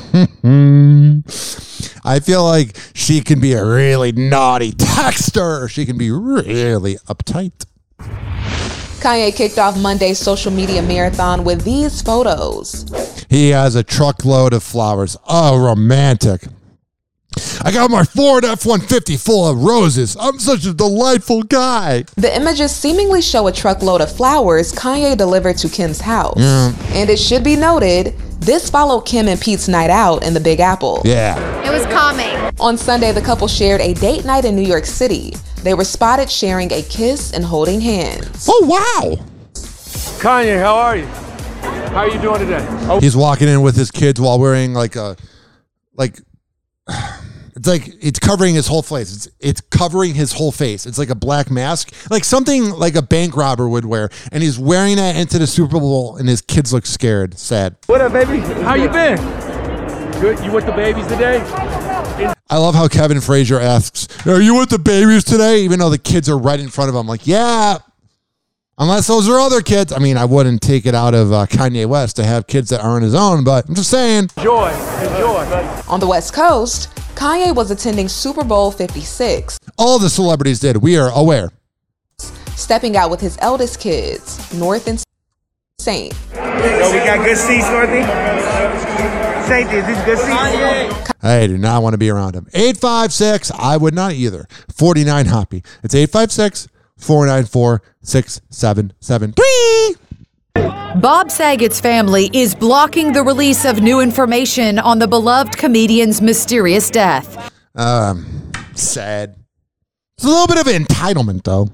I feel like she can be a really naughty texter. She can be really uptight. Kanye kicked off Monday's social media marathon with these photos. He has a truckload of flowers. Oh, romantic. "I got my Ford F one fifty full of roses. I'm such a delightful guy." The images seemingly show a truckload of flowers Kanye delivered to Kim's house. Yeah. And it should be noted, this followed Kim and Pete's night out in the Big Apple. Yeah. It was calming. On Sunday, the couple shared a date night in New York City. They were spotted sharing a kiss and holding hands. Oh, wow. Kanye, how are you? How are you doing today? Oh. He's walking in with his kids while wearing like a, like, it's like, it's covering his whole face. It's it's covering his whole face. It's like a black mask, like something like a bank robber would wear. And he's wearing that into the Super Bowl and his kids look scared, sad. What up, baby? How you been? Good. You with the babies today? I love how Kevin Frazier asks, "Are you with the babies today?" Even though the kids are right in front of him. Like, yeah. Unless those are other kids. I mean, I wouldn't take it out of uh, Kanye West to have kids that aren't his own, but I'm just saying. Enjoy. Enjoy. On the West Coast, Kanye was attending Super Bowl fifty-six. All the celebrities did. We are aware. Stepping out with his eldest kids, North and Saint. Yo, we got good seats, Northy. Saint, is these good seats? I do not want to be around him. eight five six, I would not either. forty-nine Hoppy. It's eight five six, four nine four, six seven seven three. Bob Saget's family is blocking the release of new information on the beloved comedian's mysterious death. Um, sad. It's a little bit of entitlement, though.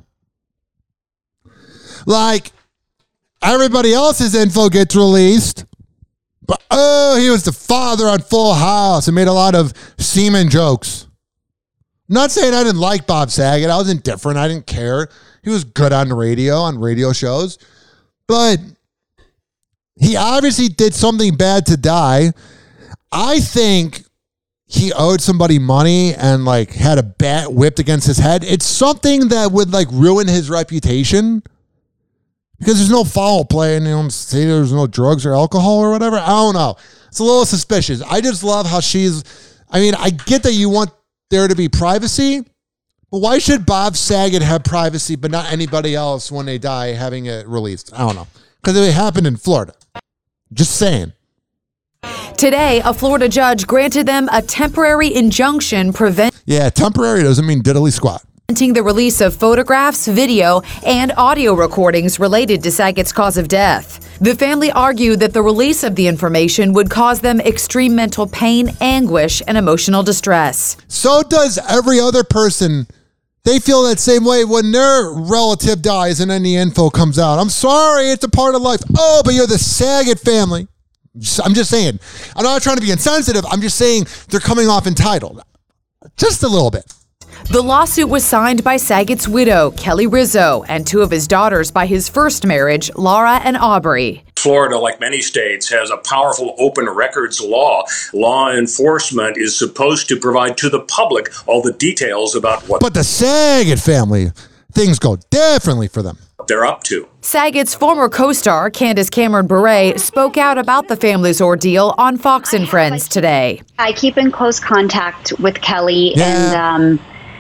Like, everybody else's info gets released. But, oh, he was the father on Full House and made a lot of semen jokes. Not saying I didn't like Bob Saget. I was indifferent. I didn't care. He was good on the radio, on radio shows. But he obviously did something bad to die. I think he owed somebody money and like had a bat whipped against his head. It's something that would like ruin his reputation because there's no foul play and you know, say there's no drugs or alcohol or whatever. I don't know. It's a little suspicious. I just love how she's, I mean, I get that you want there to be privacy, but why should Bob Saget have privacy but not anybody else when they die having it released? I don't know. Because it happened in Florida. Just saying. Today, a Florida judge granted them a temporary injunction prevent. Yeah, temporary doesn't mean diddly squat. The release of photographs, video, and audio recordings related to Sagget's cause of death. The family argued that the release of the information would cause them extreme mental pain, anguish, and emotional distress. So does every other person. They feel that same way when their relative dies and then the info comes out. I'm sorry, it's a part of life. Oh, but you're the Saget family. I'm just saying. I'm not trying to be insensitive. I'm just saying they're coming off entitled. Just a little bit. The lawsuit was signed by Sagget's widow, Kelly Rizzo, and two of his daughters by his first marriage, Laura and Aubrey. Florida, like many states, has a powerful open records law. Law enforcement is supposed to provide to the public all the details about what But the Saget family, things go differently for them. they're up to. Sagget's former co-star, Candace Cameron Bure, spoke out about the family's ordeal on Fox and Friends today. I keep in close contact with Kelly, Yeah. and um,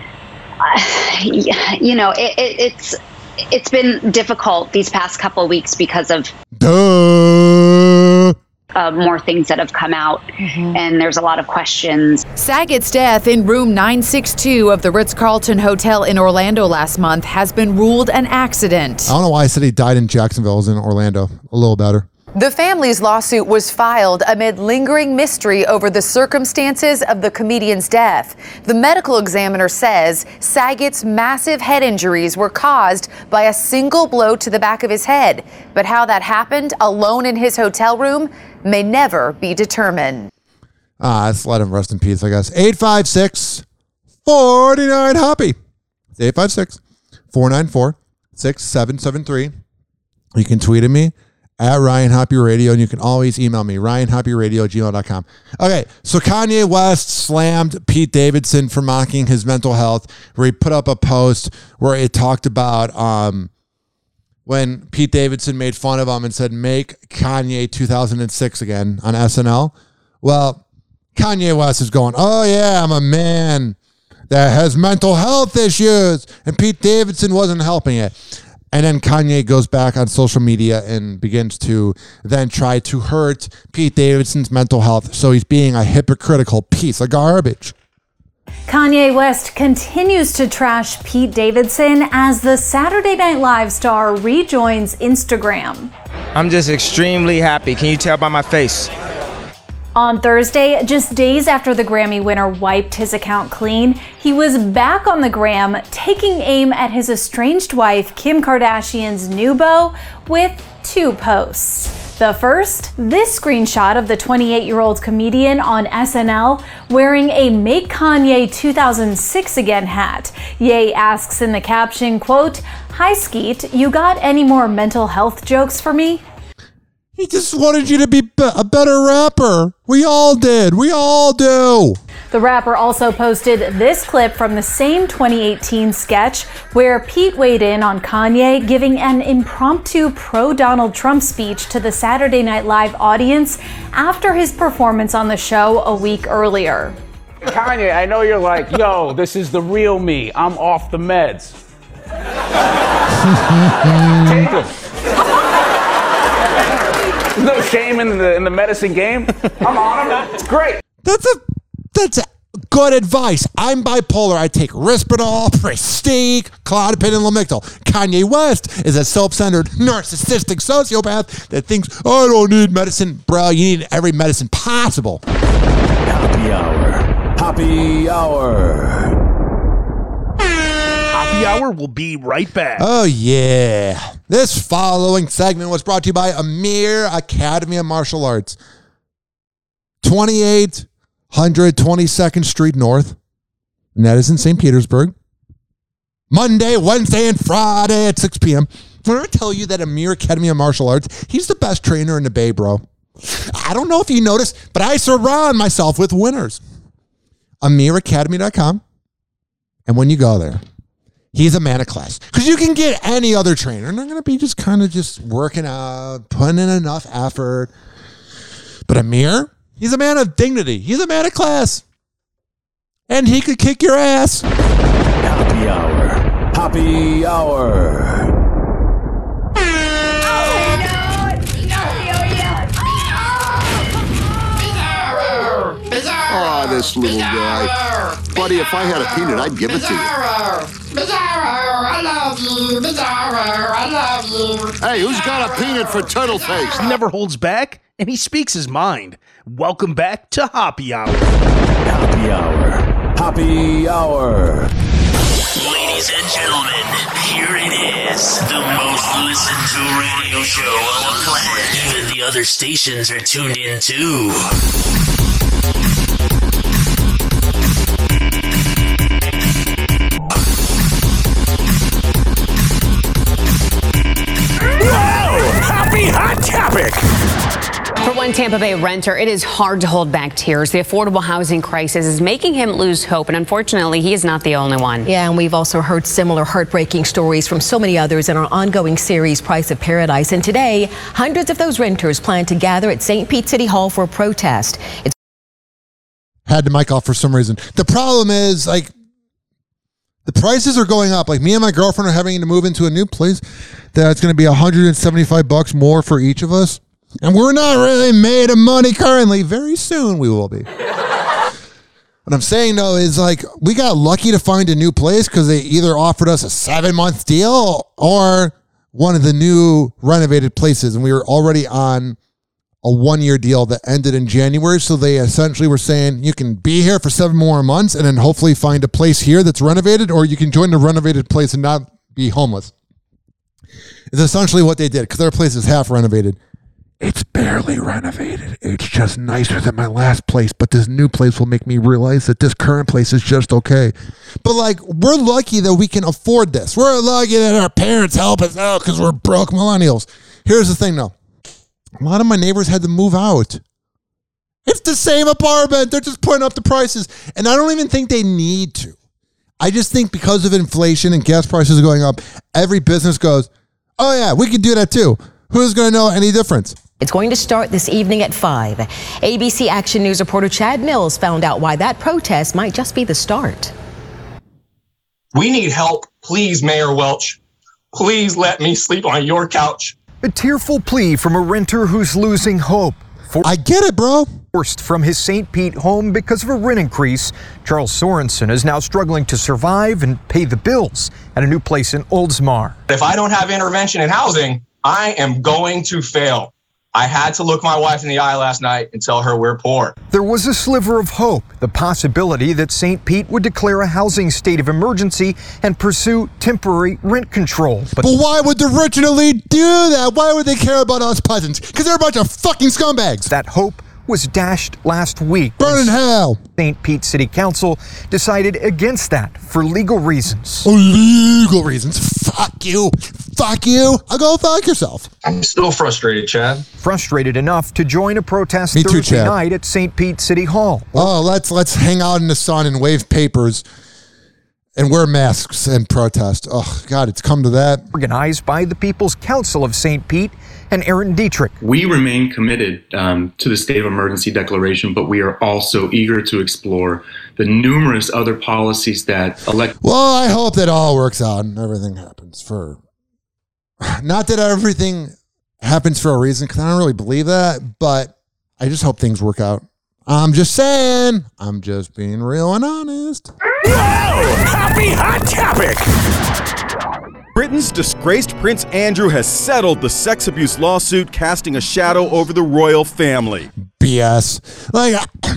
I- you know, it, it, it's it's been difficult these past couple of weeks because of Duh. uh, more things that have come out, and there's a lot of questions. Sagget's death in room nine sixty-two of the Ritz-Carlton Hotel in Orlando last month has been ruled an accident. I don't know why I said he died in Jacksonville. It was in Orlando. A little better. The family's lawsuit was filed amid lingering mystery over the circumstances of the comedian's death. The medical examiner says Sagget's massive head injuries were caused by a single blow to the back of his head. But how that happened alone in his hotel room may never be determined. Ah, let's let him rest in peace, I guess. eight five six, four nine, Hoppy. It's eight five six, four nine four, six seven seven three. You can tweet at me at Ryan Hoppy Radio, and you can always email me, ryan hoppy radio at gmail dot com. Okay, so Kanye West slammed Pete Davidson for mocking his mental health, where he put up a post where it talked about um, when Pete Davidson made fun of him and said, make Kanye two thousand six again on S N L. Well, Kanye West is going, oh yeah, I'm a man that has mental health issues, and Pete Davidson wasn't helping it. And then Kanye goes back on social media and begins to then try to hurt Pete Davidson's mental health. So he's being a hypocritical piece of garbage. Kanye West continues to trash Pete Davidson as the Saturday Night Live star rejoins Instagram. I'm just extremely happy. Can you tell by my face? On Thursday, just days after the Grammy winner wiped his account clean, he was back on the gram, taking aim at his estranged wife, Kim Kardashian's new beau, with two posts. The first, this screenshot of the twenty-eight-year-old comedian on S N L wearing a Make Kanye two thousand six Again hat. Ye asks in the caption, quote, "Hi Skeet, you got any more mental health jokes for me?" He just wanted you to be a better rapper. We all did. We all do. The rapper also posted this clip from the same twenty eighteen sketch where Pete weighed in on Kanye giving an impromptu pro-Donald Trump speech to the Saturday Night Live audience after his performance on the show a week earlier. Kanye, I know you're like, yo, this is the real me. I'm off the meds. Take them. There's no shame in the in the medicine game. I'm on them. It's great. That's a that's a good advice. I'm bipolar. I take Risperdal, Prestige, Klonopin, and Lamictal. Kanye West is a self-centered, narcissistic sociopath that thinks, I don't need medicine. Bro, you need every medicine possible. Happy hour. Happy hour. Happy hour will be right back. Oh, yeah. This following segment was brought to you by Amir Academy of Martial Arts. twenty-eight hundred twenty-second Street North. And that is in Saint Petersburg. Monday, Wednesday, and Friday at six p.m. When I tell you that Amir Academy of Martial Arts, he's the best trainer in the Bay, bro. I don't know if you noticed, but I surround myself with winners. Amir Academy dot com. And when you go there, he's a man of class. Because you can get any other trainer, and they're going to be just kind of just working out, putting in enough effort. But Amir, he's a man of dignity. He's a man of class. And he could kick your ass. Happy hour. Happy hour. Oh, this little guy. Buddy, if I had a peanut, I'd give it to you. Bizarro, I love you. Bizarro, I love you. Hey, who's got a peanut for turtle face? He never holds back, and he speaks his mind. Welcome back to Hoppy Hour. Happy Hour. Happy Hour. Ladies and gentlemen, here it is. The most listened to radio show on the planet. Even the other stations are tuned in too. Happy Hot Topic! For one Tampa Bay renter, it is hard to hold back tears. The affordable housing crisis is making him lose hope, and unfortunately, he is not the only one. Yeah, and we've also heard similar heartbreaking stories from so many others in our ongoing series, Price of Paradise. And today, hundreds of those renters plan to gather at Saint Pete City Hall for a protest. It's Had the mic off for some reason. The problem is, like, the prices are going up. Like, me and my girlfriend are having to move into a new place that's going to be one hundred seventy-five bucks more for each of us. And we're not really made of money currently. Very soon we will be. What I'm saying, though, is, like, we got lucky to find a new place because they either offered us a seven-month deal or one of the new renovated places. And we were already on a one-year deal that ended in January. So they essentially were saying you can be here for seven more months and then hopefully find a place here that's renovated, or you can join the renovated place and not be homeless. It's essentially what they did, because their place is half renovated. It's barely renovated. It's just nicer than my last place, but this new place will make me realize that this current place is just okay. But, like, we're lucky that we can afford this. We're lucky that our parents help us out because we're broke millennials. Here's the thing, though. A lot of my neighbors had to move out. It's the same apartment. They're just putting up the prices. And I don't even think they need to. I just think because of inflation and gas prices going up, every business goes, oh, yeah, we could do that too. Who's going to know any difference? It's going to start this evening at five. A B C Action News reporter Chad Mills found out why that protest might just be the start. We need help. Please, Mayor Welch. Please let me sleep on your couch. A tearful plea from a renter who's losing hope. For- I get it, bro. Forced from his Saint Pete home because of a rent increase, Charles Sorensen is now struggling to survive and pay the bills at a new place in Oldsmar. If I don't have intervention in housing, I am going to fail. I had to look my wife in the eye last night and tell her we're poor. There was a sliver of hope, the possibility that Saint Pete would declare a housing state of emergency and pursue temporary rent control. But, but why would the rich and elite do that? Why would they care about us peasants? Because they're a bunch of fucking scumbags. That hope was dashed last week. Burn in hell. Saint Pete City Council decided against that for legal reasons. Oh, legal reasons. Fuck you. Fuck you. I'll go fuck yourself. I'm still frustrated, Chad. Frustrated enough to join a protest Me too, Thursday Chad. night at Saint Pete City Hall. Oh, let's let's hang out in the sun and wave papers and wear masks and protest. Oh, God, it's come to that. Organized by the People's Council of Saint Pete and Aaron Dietrich. We remain committed um, to the state of emergency declaration, but we are also eager to explore the numerous other policies that elect. Well, I hope that all works out and everything happens for. Not that everything happens for a reason, because I don't really believe that, but I just hope things work out. I'm just saying. I'm just being real and honest. Whoa! Happy Hot Topic! Britain's disgraced Prince Andrew has settled the sex abuse lawsuit, casting a shadow over the royal family. B S. Like,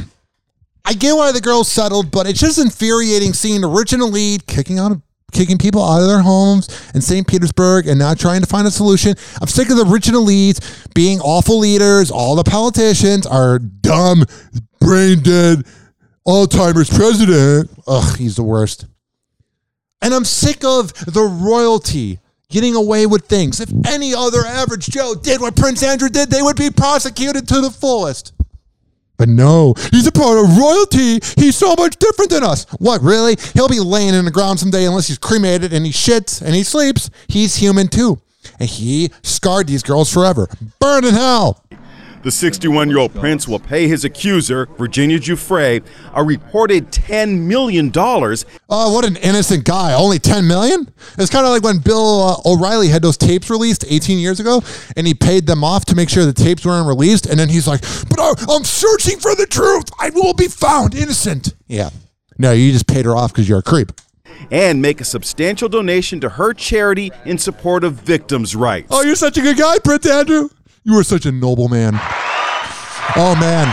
I get why the girls settled, but it's just infuriating seeing the rich and elite kicking out, kicking people out of their homes in Saint Petersburg and not trying to find a solution. I'm sick of the rich and elites being awful leaders. All the politicians are dumb, brain dead, Alzheimer's president. Ugh, he's the worst. And I'm sick of the royalty getting away with things. If any other average Joe did what Prince Andrew did, they would be prosecuted to the fullest. But no, he's a part of royalty. He's so much different than us. What, really? He'll be laying in the ground someday unless he's cremated and he shits and he sleeps. He's human too. And he scarred these girls forever. Burn in hell. The sixty-one-year-old prince will pay his accuser, Virginia Giuffre, a reported ten million dollars. Oh, what an innocent guy. Only ten million dollars? It's kind of like when Bill uh, O'Reilly had those tapes released eighteen years ago, and he paid them off to make sure the tapes weren't released, and then he's like, but I, I'm searching for the truth. I will be found innocent. Yeah. No, you just paid her off because you're a creep. And make a substantial donation to her charity in support of victims' rights. Oh, you're such a good guy, Prince Andrew. You are such a noble man. Oh, man.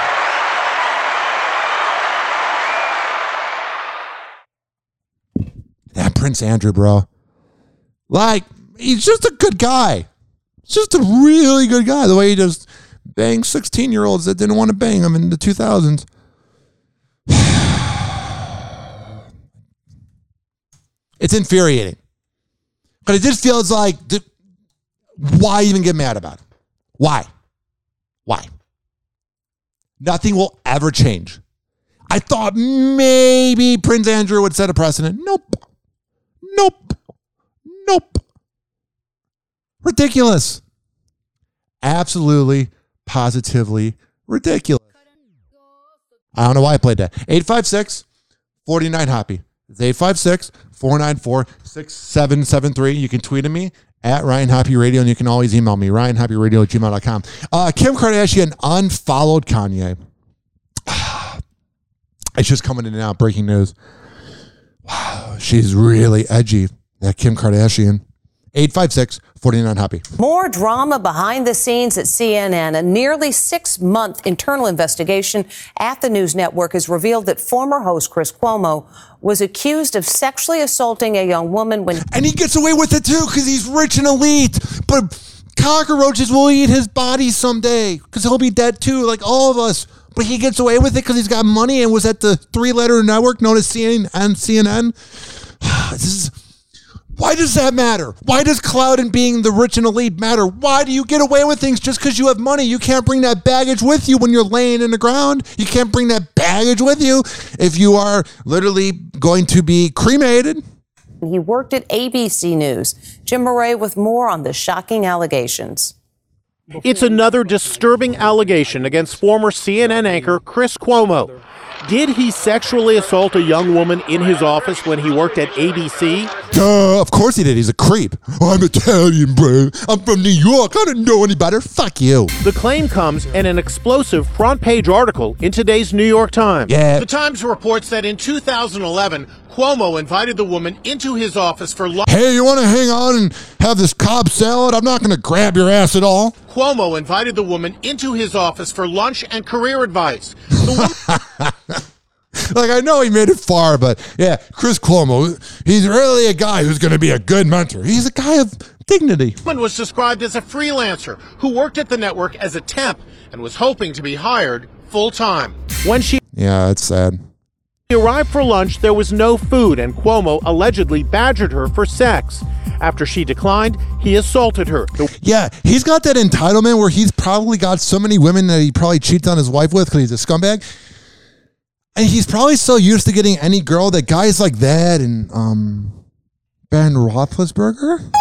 That Prince Andrew, bro. Like, he's just a good guy. He's just a really good guy. The way he just banged sixteen-year-olds that didn't want to bang him in the two thousands. It's infuriating. But it just feels like, why even get mad about it? Why? Why? Nothing will ever change. I thought maybe Prince Andrew would set a precedent. Nope. Nope. Nope. Ridiculous. Absolutely, positively ridiculous. I don't know why I played that. eight five six, four nine, happy. It's eight five six, four nine four, six seven seven three. You can tweet at me at Ryan Happy Radio, and you can always email me, ryan happy radio at gmail dot com. Uh, Kim Kardashian unfollowed Kanye. It's just coming in now, breaking news. Wow, she's really edgy, that Kim Kardashian. eight five six, four nine, happy. More drama behind the scenes at C N N. A nearly six-month internal investigation at the news network has revealed that former host Chris Cuomo was accused of sexually assaulting a young woman when... And he gets away with it, too, because he's rich and elite. But cockroaches will eat his body someday, because he'll be dead, too, like all of us. But he gets away with it because he's got money and was at the three-letter network known as C N N. C N N. This is... Why does that matter? Why does clout and being the rich and elite matter? Why do you get away with things just because you have money? You can't bring that baggage with you when you're laying in the ground. You can't bring that baggage with you if you are literally going to be cremated. He worked at A B C News. Jim Murray with more on the shocking allegations. It's another disturbing allegation against former C N N anchor Chris Cuomo. Did he sexually assault a young woman in his office when he worked at A B C? Duh, of course he did. He's a creep. Oh, I'm Italian, bro. I'm from New York. I didn't know any better. Fuck you. The claim comes in an explosive front-page article in today's New York Times. Yeah. The Times reports that in two thousand eleven, Cuomo invited the woman into his office for lunch. Hey, you want to hang out and have this Cobb salad? I'm not going to grab your ass at all. Cuomo invited the woman into his office for lunch and career advice. The woman- Like, I know he made it far, but yeah, Chris Cuomo, he's really a guy who's going to be a good mentor. He's a guy of dignity. The woman was described as a freelancer who worked at the network as a temp and was hoping to be hired full-time. When she Yeah, it's sad. arrived for lunch, there was no food, and Cuomo allegedly badgered her for sex. After she declined, he assaulted her. The- Yeah, he's got that entitlement where he's probably got so many women that he probably cheats on his wife with because he's a scumbag. And he's probably so used to getting any girl that guys like that and um, Ben Roethlisberger,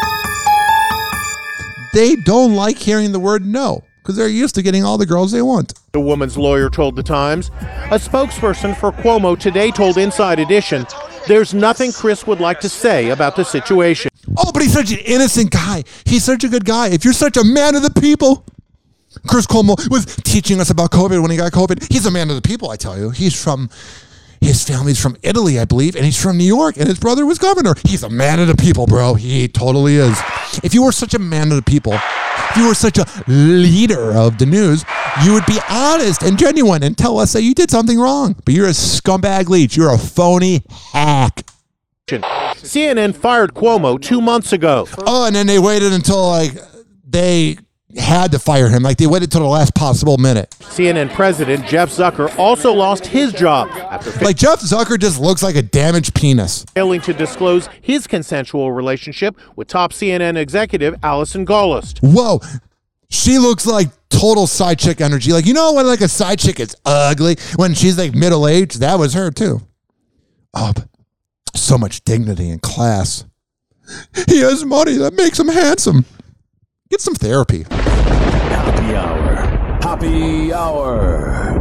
they don't like hearing the word no because they're used to getting all the girls they want. The woman's lawyer told the Times. A spokesperson for Cuomo today told Inside Edition, there's nothing Chris would like to say about the situation. Oh, but he's such an innocent guy. He's such a good guy. If you're such a man of the people... Chris Cuomo was teaching us about COVID when he got COVID. He's a man of the people, I tell you. He's from, his family's from Italy, I believe, and he's from New York, and his brother was governor. He's a man of the people, bro. He totally is. If you were such a man of the people, if you were such a leader of the news, you would be honest and genuine and tell us that you did something wrong. But you're a scumbag leech. You're a phony hack. C N N fired Cuomo two months ago. Oh, and then they waited until, like, they... had to fire him. Like, they waited till the last possible minute. C N N president Jeff Zucker also lost his job after fa- like Jeff Zucker just looks like a damaged penis. failing to disclose his consensual relationship with top C N N executive Allison Gollust. Whoa, she looks like total side chick energy. Like, you know when like a side chick is ugly when she's like middle aged? That was her too. Oh, but so much dignity and class. He has money that makes him handsome. Get some therapy. Happy hour. Happy hour.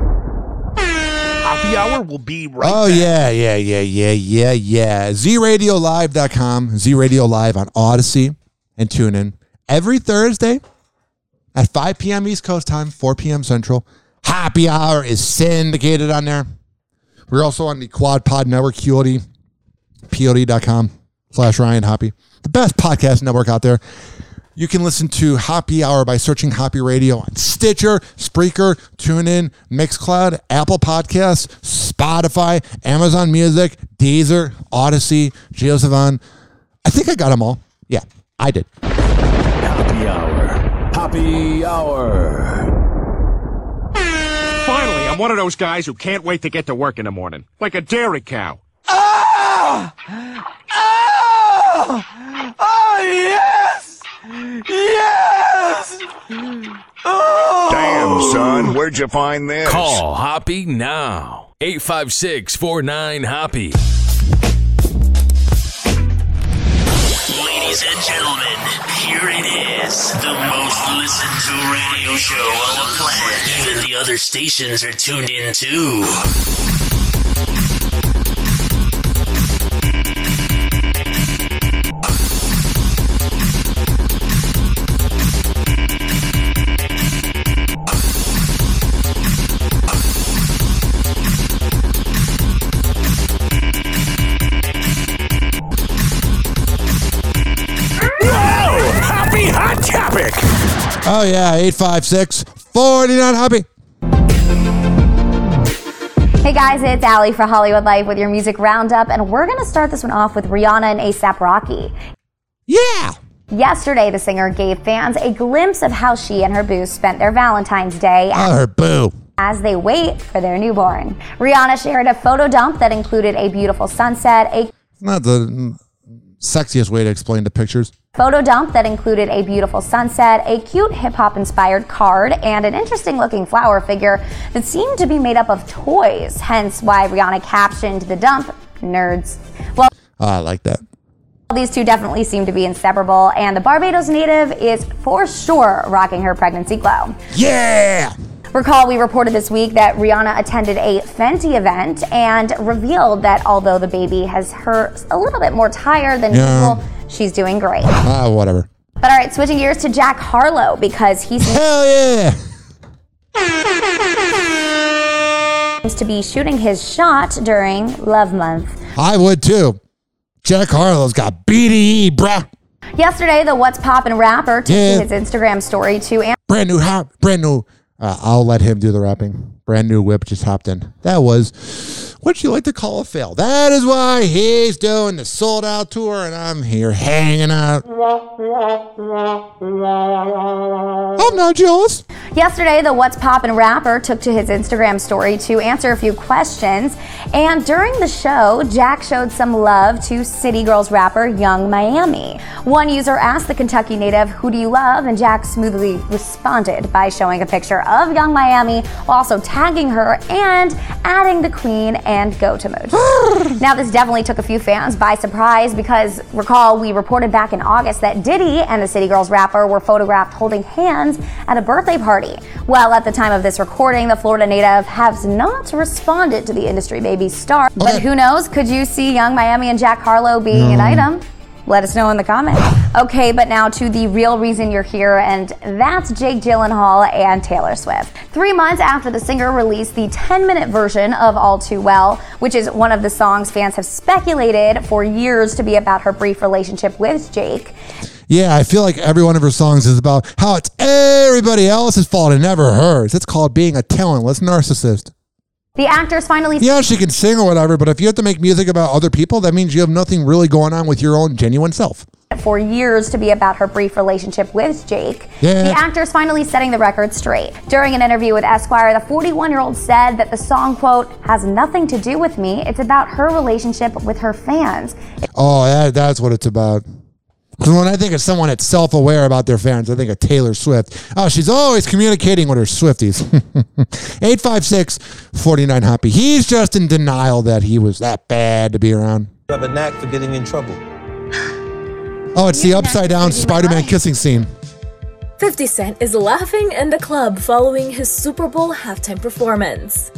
Happy hour will be right Oh, back. yeah, yeah, yeah, yeah, yeah, yeah. Z Radio Live dot com, Z Radio Live on Odyssey, and tune in every Thursday at five p.m. East Coast time, four p.m. Central. Happy hour is syndicated on there. We're also on the Quad Pod Network, Q O D, P O D dot com slash Ryan Hoppy. The best podcast network out there. You can listen to Hoppy Hour by searching Hoppy Radio on Stitcher, Spreaker, TuneIn, Mixcloud, Apple Podcasts, Spotify, Amazon Music, Deezer, Odyssey, GeoSavan. I think I got them all. Yeah, I did. Hoppy Hour. Hoppy Hour. Finally, I'm one of those guys who can't wait to get to work in the morning. Like a dairy cow. Oh! Oh! Oh, yes! Yes! Oh! Damn, son, where'd you find this? Call Hoppy now. eight five six, four nine, Hoppy. Ladies and gentlemen, here it is. The most listened to radio show on the planet. Even the other stations are tuned in too. Hot topic. Oh, yeah, eight five six, four nine, Hoppy. Hey guys, it's Allie for Hollywood Life with your music roundup, and we're going to start this one off with Rihanna and A$AP Rocky. Yeah! Yesterday, the singer gave fans a glimpse of how she and her boo spent their Valentine's Day. Oh, her boo. As they wait for their newborn. Rihanna shared a photo dump that included a beautiful sunset, a Not the sexiest way to explain the pictures. Photo dump that included a beautiful sunset, a cute hip-hop inspired card, and an interesting looking flower figure that seemed to be made up of toys, hence why Rihanna captioned the dump, nerds. Well, Oh, I like that. these two definitely seem to be inseparable, and the Barbados native is for sure rocking her pregnancy glow. Yeah! Recall, we reported this week that Rihanna attended a Fenty event and revealed that although the baby has her a little bit more tired than Yeah. usual, she's doing great. Ah, whatever. But all right, switching gears to Jack Harlow, because he seems Hell yeah! to be shooting his shot during Love Month. I would too. Jack Harlow's got B D E, bruh. Yesterday, the What's Poppin' rapper took Yeah. to his Instagram story to answer Brand new hop, brand new. Uh, I'll let him do the rapping. Brand new whip just hopped in. That was what you like to call a fail. That is why he's doing the sold out tour and I'm here hanging out. I'm not jealous. Yesterday, the What's Poppin' rapper took to his Instagram story to answer a few questions. And during the show, Jack showed some love to City Girls rapper Young Miami. One user asked the Kentucky native, "Who do you love?" And Jack smoothly responded by showing a picture of Young Miami, while also tagging her and adding the Queen and Goat emoji. Now, this definitely took a few fans by surprise because, recall, we reported back in August that Diddy and the City Girls rapper were photographed holding hands at a birthday party. Well, at the time of this recording, the Florida native has not responded to the industry baby star. Okay. But who knows? Could you see Young Miami and Jack Harlow being mm. an item? Let us know in the comments. Okay, but now to the real reason you're here, and that's Jake Gyllenhaal and Taylor Swift. Three months after the singer released the ten-minute version of All Too Well, which is one of the songs fans have speculated for years to be about her brief relationship with Jake. Yeah, I feel like every one of her songs is about how it's everybody else's fault and never hers. It's called being a talentless narcissist. The actors finally... Yeah, she can sing or whatever, but if you have to make music about other people, that means you have nothing really going on with your own genuine self. For years to be about her brief relationship with Jake. Yeah. The actor's finally setting the record straight. During an interview with Esquire, the forty-one-year-old said that the song, quote, has nothing to do with me. It's about her relationship with her fans. Oh, that, that's what it's about. Because when I think of someone that's self-aware about their fans, I think of Taylor Swift. Oh, she's always communicating with her Swifties. eight five six, four nine, Hoppy. He's just in denial that he was that bad to be around. You have a knack for getting in trouble. Oh, it's the upside-down Spider-Man kissing scene. fifty Cent is laughing in the club following his Super Bowl halftime performance.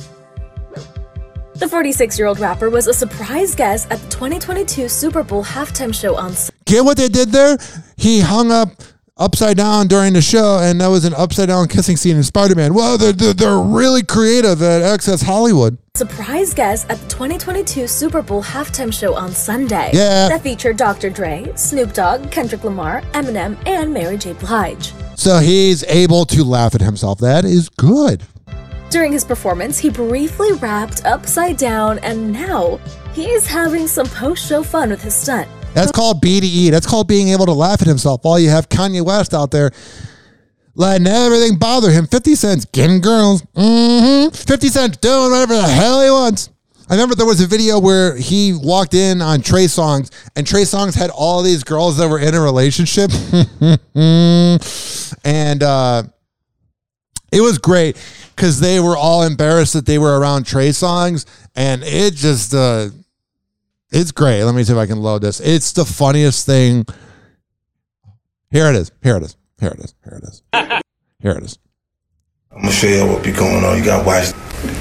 The forty-six-year-old rapper was a surprise guest at the twenty twenty-two Super Bowl halftime show on Sunday. Get what they did there? He hung up upside down during the show, and that was an upside down kissing scene in Spider-Man. Well, they're, they're, they're really creative at Access Hollywood. Surprise guest at the twenty twenty-two Super Bowl halftime show on Sunday. Yeah. That featured Doctor Dre, Snoop Dogg, Kendrick Lamar, Eminem, and Mary J. Blige. So he's able to laugh at himself. That is good. During his performance, he briefly rapped upside down, and now he is having some post-show fun with his stunt. That's called B D E. That's called being able to laugh at himself while you have Kanye West out there letting everything bother him. fifty cents getting girls. Mm-hmm. fifty Cent doing whatever the hell he wants. I remember there was a video where he walked in on Trey Songz, and Trey Songz had all these girls that were in a relationship. and uh, it was great because they were all embarrassed that they were around Trey Songz, and it just... Uh, It's great. Let me see if I can load this. It's the funniest thing. Here it is. Here it is. Here it is. Here it is. Here it is. I'm gonna show you what be going on. You gotta watch.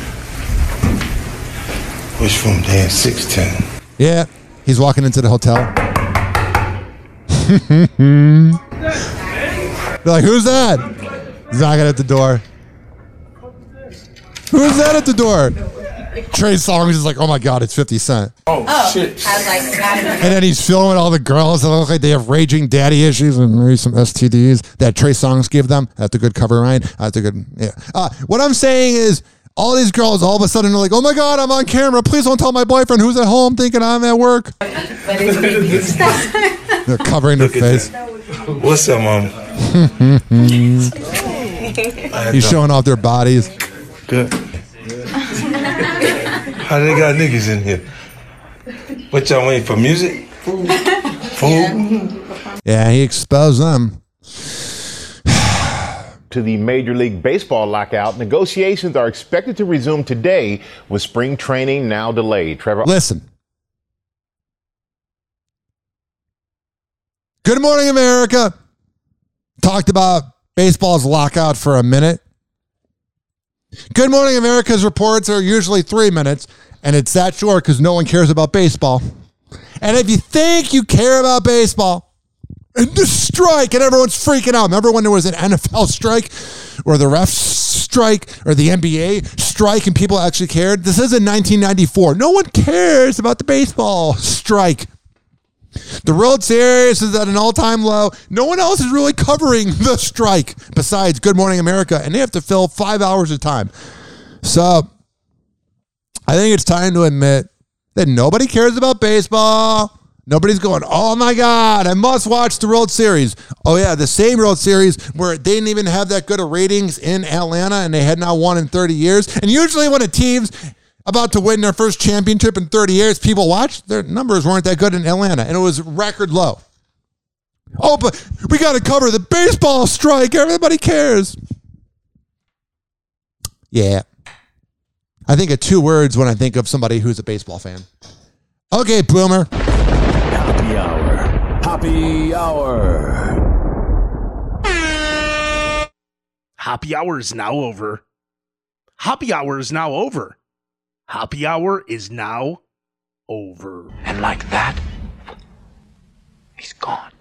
Which room? They in six ten. Yeah, he's walking into the hotel. They're like, who's that? He's knocking at the door. Who's that at the door? Trey Songz is like, oh my God, it's fifty Cent. Oh, Oh, shit. I was like, not even. And then he's filming all the girls that look like they have raging daddy issues and maybe some S T Ds that Trey Songz give them. That's a good cover, right? That's a good, yeah. Uh, what I'm saying is, all these girls all of a sudden are like, oh my God, I'm on camera. Please don't tell my boyfriend who's at home thinking I'm at work. They're covering their face. What's up, mom? He's showing off their bodies. Good. How they got niggas in here? What y'all waiting for? Music? Food? Food? Yeah, he exposed them. To the Major League Baseball lockout, negotiations are expected to resume today with spring training now delayed. Trevor, listen. Good Morning America talked about baseball's lockout for a minute. Good Morning America's reports are usually three minutes, and it's that short because no one cares about baseball. And if you think you care about baseball, and the strike, and everyone's freaking out. Remember when there was an N F L strike, or the refs strike, or the N B A strike, and people actually cared? This is in nineteen ninety-four. No one cares about the baseball strike. The World Series is at an all-time low. No one else is really covering the strike besides Good Morning America, and they have to fill five hours of time. So I think it's time to admit that nobody cares about baseball. Nobody's going, oh my God, I must watch the World Series. Oh yeah, the same World Series where they didn't even have that good of ratings in Atlanta, and they had not won in thirty years. And usually when a team's about to win their first championship in thirty years, people watch, their numbers weren't that good in Atlanta, and it was record low. Oh, but we got to cover the baseball strike. Everybody cares. Yeah. I think of two words when I think of somebody who's a baseball fan. Okay, boomer. Happy hour. Happy hour. Happy hour is now over. Happy hour is now over. Happy hour is now over. And like that, he's gone.